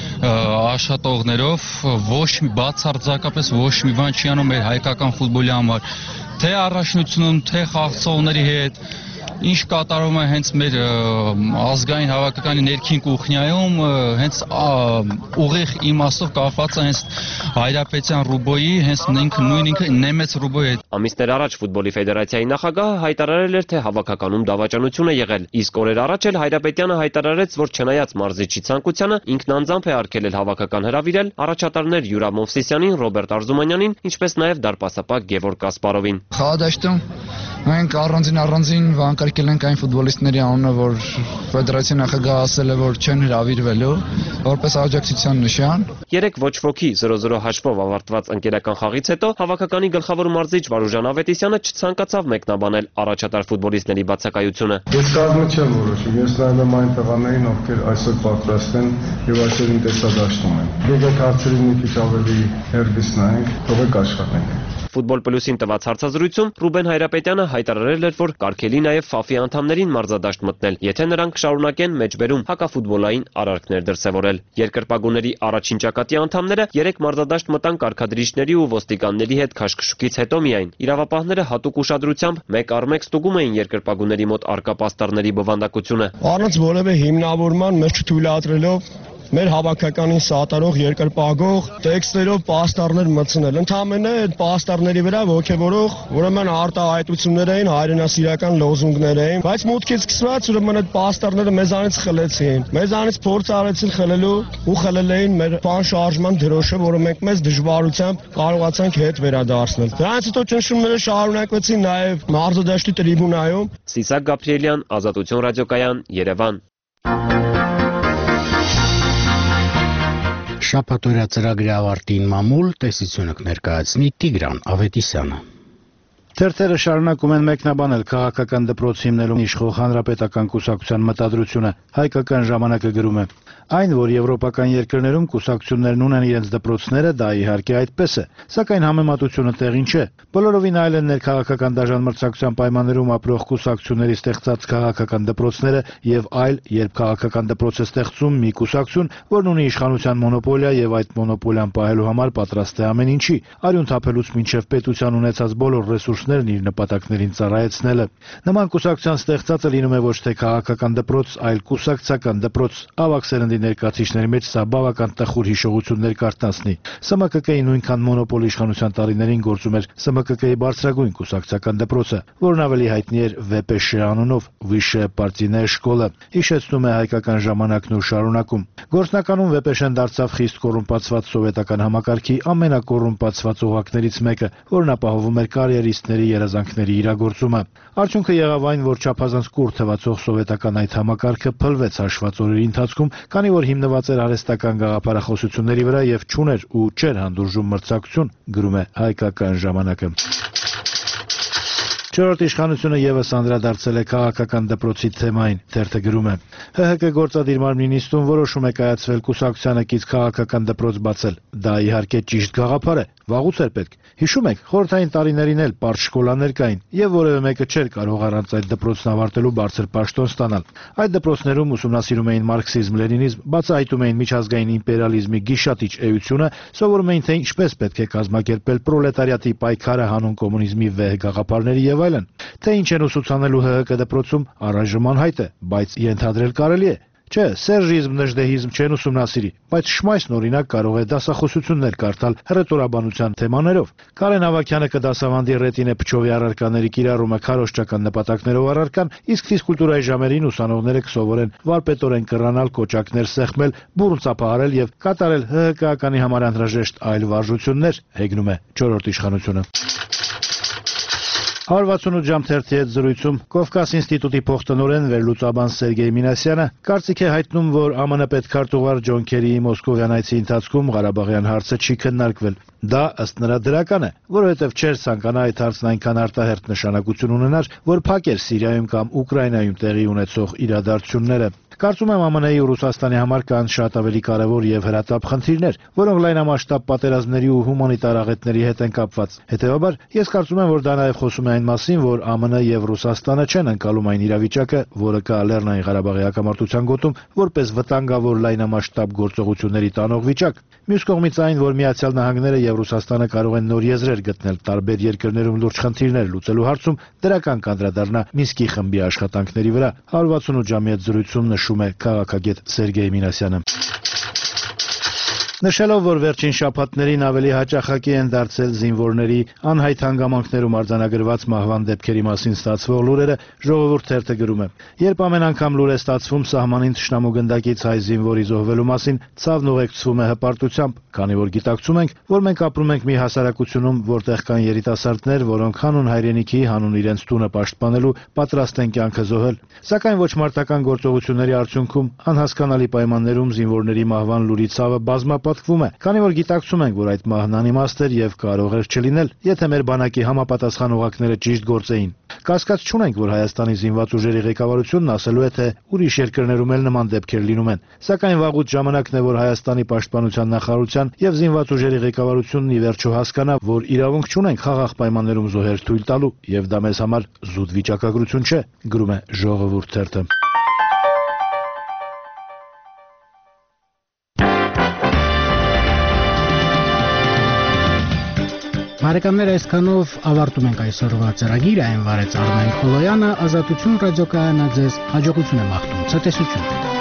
աշխատողներով ոչ մի բացարձակապես ոչ մի բան չի անում մեր հայկական ֆուտբոլի համար, թե առաջնությունում, թե խաղացողների հետ։ Ինչ կատարում է հենց մեր ազգային հավաքականի ներքին կուխնյայում, հենց ուղիղ իմաստով կապված է հենց Հայրապետյան Ռուբոյի, հենց ինքը Նեմեց Ռուբոյի հետ։ Ամիսներ առաջ ֆուտբոլի ֆեդերացիայի նախագահը հայտարարել էր, թե հավաքականում դավաճանություն է եղել, իսկ օրեր առաջ էլ Հայրապետյանը հայտարարեց, որ չնայած մարզիչի ցանկությանը, ինքն անձամբ է արգելել հավաքական հրավիրել առաջատարներ Յուրա Մովսիսյանին, Ռոբերտ Արզումանյանին, ինչպես նաև դարպասապակ Գևորգ Կասպարովին։ Խաղադաշտում մենք առանձին վանկարկել ենք այն ֆուտբոլիստների անունը, որ ֆեդերացիայի նախագահը ասել է, որ չեն հրավիրվելու, որպես աջակցության նշան։ 3 ոչ ոքի 0-0 հաշվով ավարտված ընկերական խաղից հետո հավաքականի գլխավոր մարզիչ Վարուժան Ավետիսյանը չցանկացավ մեկնաբանել առաջատար ֆուտբոլիստների բացակայությունը։ Ես կազմը չեմ որոշում, ես նայում եմ այն տղաներին, ովքեր այսօր պատրաստ են եւ այսօր ինտեսադաշտում են։ Եկեք հարցերին մի քիչ ավելի հերբիս նայենք, թողեք աշխատենք։ Ֆուտբոլ պլյուսին տված հարցազրույցում Ռուբեն Հայրապետյանը հայտարարել էր, որ կարգելի նաև ՖԱՖ-ի անդամներին մարզադաշտ մտնել, եթե նրանք շարունակեն մեջբերում հակաֆուտբոլային արարքներ դրսևորել։ Երկրպագուների առաջին ճակատի անդամները 3 մարզադաշտ մտան կարգադրիչների ու ոստիկանների հետ քաշքշուկից հետո միայն։ Իրավապահները հատուկ ուշադրությամբ մեկ առ մեկ ստուգում էին երկրպագուների մոտ արկա պաստառների բովանդակությունը։ Առանց որևէ հիմնավորման մեր չթույլատրելով մեր հավաքականին սատարող երկրպագող տեքստերով պաստառներ մտցնել։ Ընդհանրապես այդ պաստառների վրա ոգևորող ուրեմն արտահայտություններ էին, հայրենասիրական լոզունգներ էին, բայց մուտքից սկսված ուրեմն այդ պաստառները մեզանից խլեցին։ Մեզանից փորձ արեցին խլելու ու խլել էին մեր բան շարժման դրոշը, որը մենք մեծ դժվարությամբ կարողացանք հետ վերադարձնել։ Դրանից հետո ճնշումները շարունակվեցին նաև մարզադաշտի տրիբունայում։ Սիսակ Գաբրիելյան, Ազատություն ռադիոկայան, Երևան։ Շաբաթօրյա ծրագրի ավարտին մամուլ տեսությունը կներկայացնի Տիգրան Ավետիսյանը։ Թերթերը շարունակում են մեկնաբանել քաղաքական դպրոց հիմնելու իշխող հանրապետական կուսակցության մտադրությունը։ Հայկական ժամանակը գրում է. Այն, որ եվրոպական երկրներում կուսակցություններն ունեն իրենց դպրոցները, դա իհարկե այդպես է, սակայն համեմատությունը տեղին չէ։ Բոլորովին այլ են ներքաղաքական դաժան մրցակցության պայմաններում ապրող կուսակցությունների ստեղծած քաղաքական դպրոցները եւ այլ, երբ քաղաքական դպրոց է ստեղծում մի կուսակցություն, որն ունի իշխանության մոնոպոլիա եւ այդ մոնոպոլիան պահելու համար պատրաստ է ամեն ինչի, արյուն թափելուց մինչեւ պետության ունեցած բոլոր ռեսուրսներն իր նպատակներին ծառայեցնելը։ Նման կուսակցության ստեղծածը լինում է ոչ թե քաղաքական դպրոց, այլ կուսակցական դպրոց։ Ավագ սերնդի ներկայացիչների մեջ սա բավական տխուր հիշողություններ կարտանցնի։ ՍՄԿԿ-ի նույնքան մոնոպոլ իշխանության տարիներին գործում էր ՍՄԿԿ-ի բարձրագույն կուսակցական դպրոցը, որն ավելի հայտնի էր ՎՊՇ անունով, Վիշե Պարտիներ շկոլը, հիշեցնում է հայկական ժամանակն ու շարունակում։ Գործնականում ՎՊՇ-ն դարձավ խիստ կոռումպացված սովետական համակարգի ամենակոռումպացված օղակներից մեկը, որն ապահովում էր կարիերիստների երազանքների իրագործումը։ Արդյունքը եղավ այն, որ չափազանց կուռ թվացող սովետական այդ համակարգը փլվեց հաշված օրերի ընթացքում, քանի որ հիմնված էր արհեստական գաղափարախոսությունների վրա եւ չուներ ու չէր հանդուրժում մրցակցություն, գրում է հայկական ժամանակը։ Չորրորդ իշխանությունը եւս անդրադարձել է քաղաքական դպրոցի թեմային, թերթը գրում է. ՀՀԿ գործադիր մարմնի նիստում որոշում է կայացվել կուսակցությանը կից քաղաքական դպրոց բացել։ Դա իհարկե ճիշտ գաղափար է, վաղուց էր պետք։ Հիշում եք, խորհրդային տարիներին էլ պարզ շկոլաներ կային, եւ որևէ մեկը չէր կարող առանց այդ դպրոցն ավարտելու բարձր պաշտոն ստանալ։ Այդ դպրոցներում ուսումնասիրում էին մարքսիզմ-լենինիզմ, բացահայտում էին միջազգային իմպերիալիզմի գիշատիչ էությունը, սովորում էին, թե ինչպես պետք է կազմակերպել պրոլետարիատի պայքարը հանուն կոմունիզմի վեհ գաղափարների եւ այլն։ Թե ինչ են ուսուցանելու ՀՀԿ դպրոցում, առայժմ անհայտ է, բայց ենթադրել կարելի է։ Չէ, սերժիզմ, նժդեհիզմ չեն ուսումնասիրի, բայց Շմայսն օրինակ կարող է դասախոսություններ կարդալ հռետորաբանության թեմաներով։ Կարեն Ավագյանը կդասավանդի Ռետինե Փչովի առարկաների կիրառումը քարոզչական նպատակներով առարկան, իսկ ֆիզկուլտուրայի ժամերին ուսանողները կսովորեն վարպետորեն կռանալ, կոճակներ սեղմել, բուռն ծափահարել եւ կատարել ՀՀԿ-ականի համար անհրաժեշտ այլ վարժություններ, հեգնում է չորրորդ իշխանությունը։ 168 ժամ թերթի հետ զրույցում Կովկաս ինստիտուտի փոխտնօրեն վերլուծաբան Սերգեյ Մինասյանը կարծիք է հայտնում, որ ԱՄՆ պետքարտուղար Ջոն Քերիի մոսկովյան այցի ընթացքում Ղարաբաղյան հարցը չի քննարկվել։ Դա ըստ նրա դրական է, որովհետև չէր ցանկանա այդ հարցն այնքան արտահերթ նշանակություն ունենար, որ փակեր Սիրիայում կամ Ուկրաինայում տեղի ունեցող իրադարձությունները։ Կարծում եմ ԱՄՆ-ի ու Ռուսաստանի համար կան շատ ավելի կարևոր եւ հրատապ խնդիրներ, որոնք լայնամասշտաբ պատերազմների ու հումանիտար աղետների հետ են կապված։ Հետևաբար, ես կարծում եմ, որ դա նաեւ խոսում է այն մասին, որ ԱՄՆ-ը եւ Ռուսաստանը չեն ընկալում այն իրավիճակը, որը կա Լեռնային Ղարաբաղի հակամարտության գոտում, որպես վտանգավոր լայնամասշտաբ գործողությունների տանող վիճակ։ Մյուս կողմից այն, որ Միացյալ Նահանգները եւ Ռուսաստանը կարող են նոր եզրեր գտնել տարբեր երկրներում լուրջ խնդիրներ լուծելու հարցում, դրական կանդրադառնա Մինսկի խմբի աշխատանքների վրա։ 168 ժամի հետ զրույցում նշում է քաղաքագետ Սերգեյ Մինասյանը։ Նշելով, որ վերջին շաբաթներին ավելի հաճախակի են դարձել զինվորների անհայտ հանգամանքներում արձանագրված մահվան դեպքերի մասին ստացվող լուրերը, Ժողովուրդ թերթը գրում է. Երբ ամեն անգամ լուր է ստացվում սահմանին թշնամու գնդակից հայ զինվորի զոհվելու մասին, ցավն ուղեկցվում է հպարտությամբ, քանի որ գիտակցում ենք, որ մենք ապրում ենք մի հասարակությունում, որտեղ կան երիտասարդներ, որոնք հանուն հայրենիքի, հանուն իրենց տունը պաշտպանելու պատրաստ են կյանքը զոհել։ Սակայն ոչ մարտական գործողությունների արդյունքում անհասկանալի պայմաններում զինվորների մահվան լուրի ցավը բազմապատկվում է, քանի որ գիտակցում ենք, որ այդ մահն անիմաստ էր եւ կարող էր չլինել, եթե մեր բանակի համապատասխան օղակները ճիշտ գործեին։ Կասկած չունենք, որ Հայաստանի զինված ուժերի ղեկավարությունն ասելու է, թե ուրիշ երկրներում էլ նման դեպքեր լինում են։ Սակայն վաղուց ժամանակն է, որ Հայաստանի պաշտպանության նախարարության եւ զինված ուժերի ղեկավարությունն ի վերջո հասկանա, որ իրավունք չունենք խաղաղ պայմաններում զոհեր թույլ տալու, եւ դա մեզ համար զուտ վիճակագրություն չէ, գրում է Ժողովուրդ թերթը։ Բարեկամներ, այսքանով ավարտում ենք այսօրվա ծրագիրը, այն վարեց Արմեն Խոլոյանը, Ազատություն ռադիոկայանը ձեզ հաջողություն է մաղթում, ցտեսություն։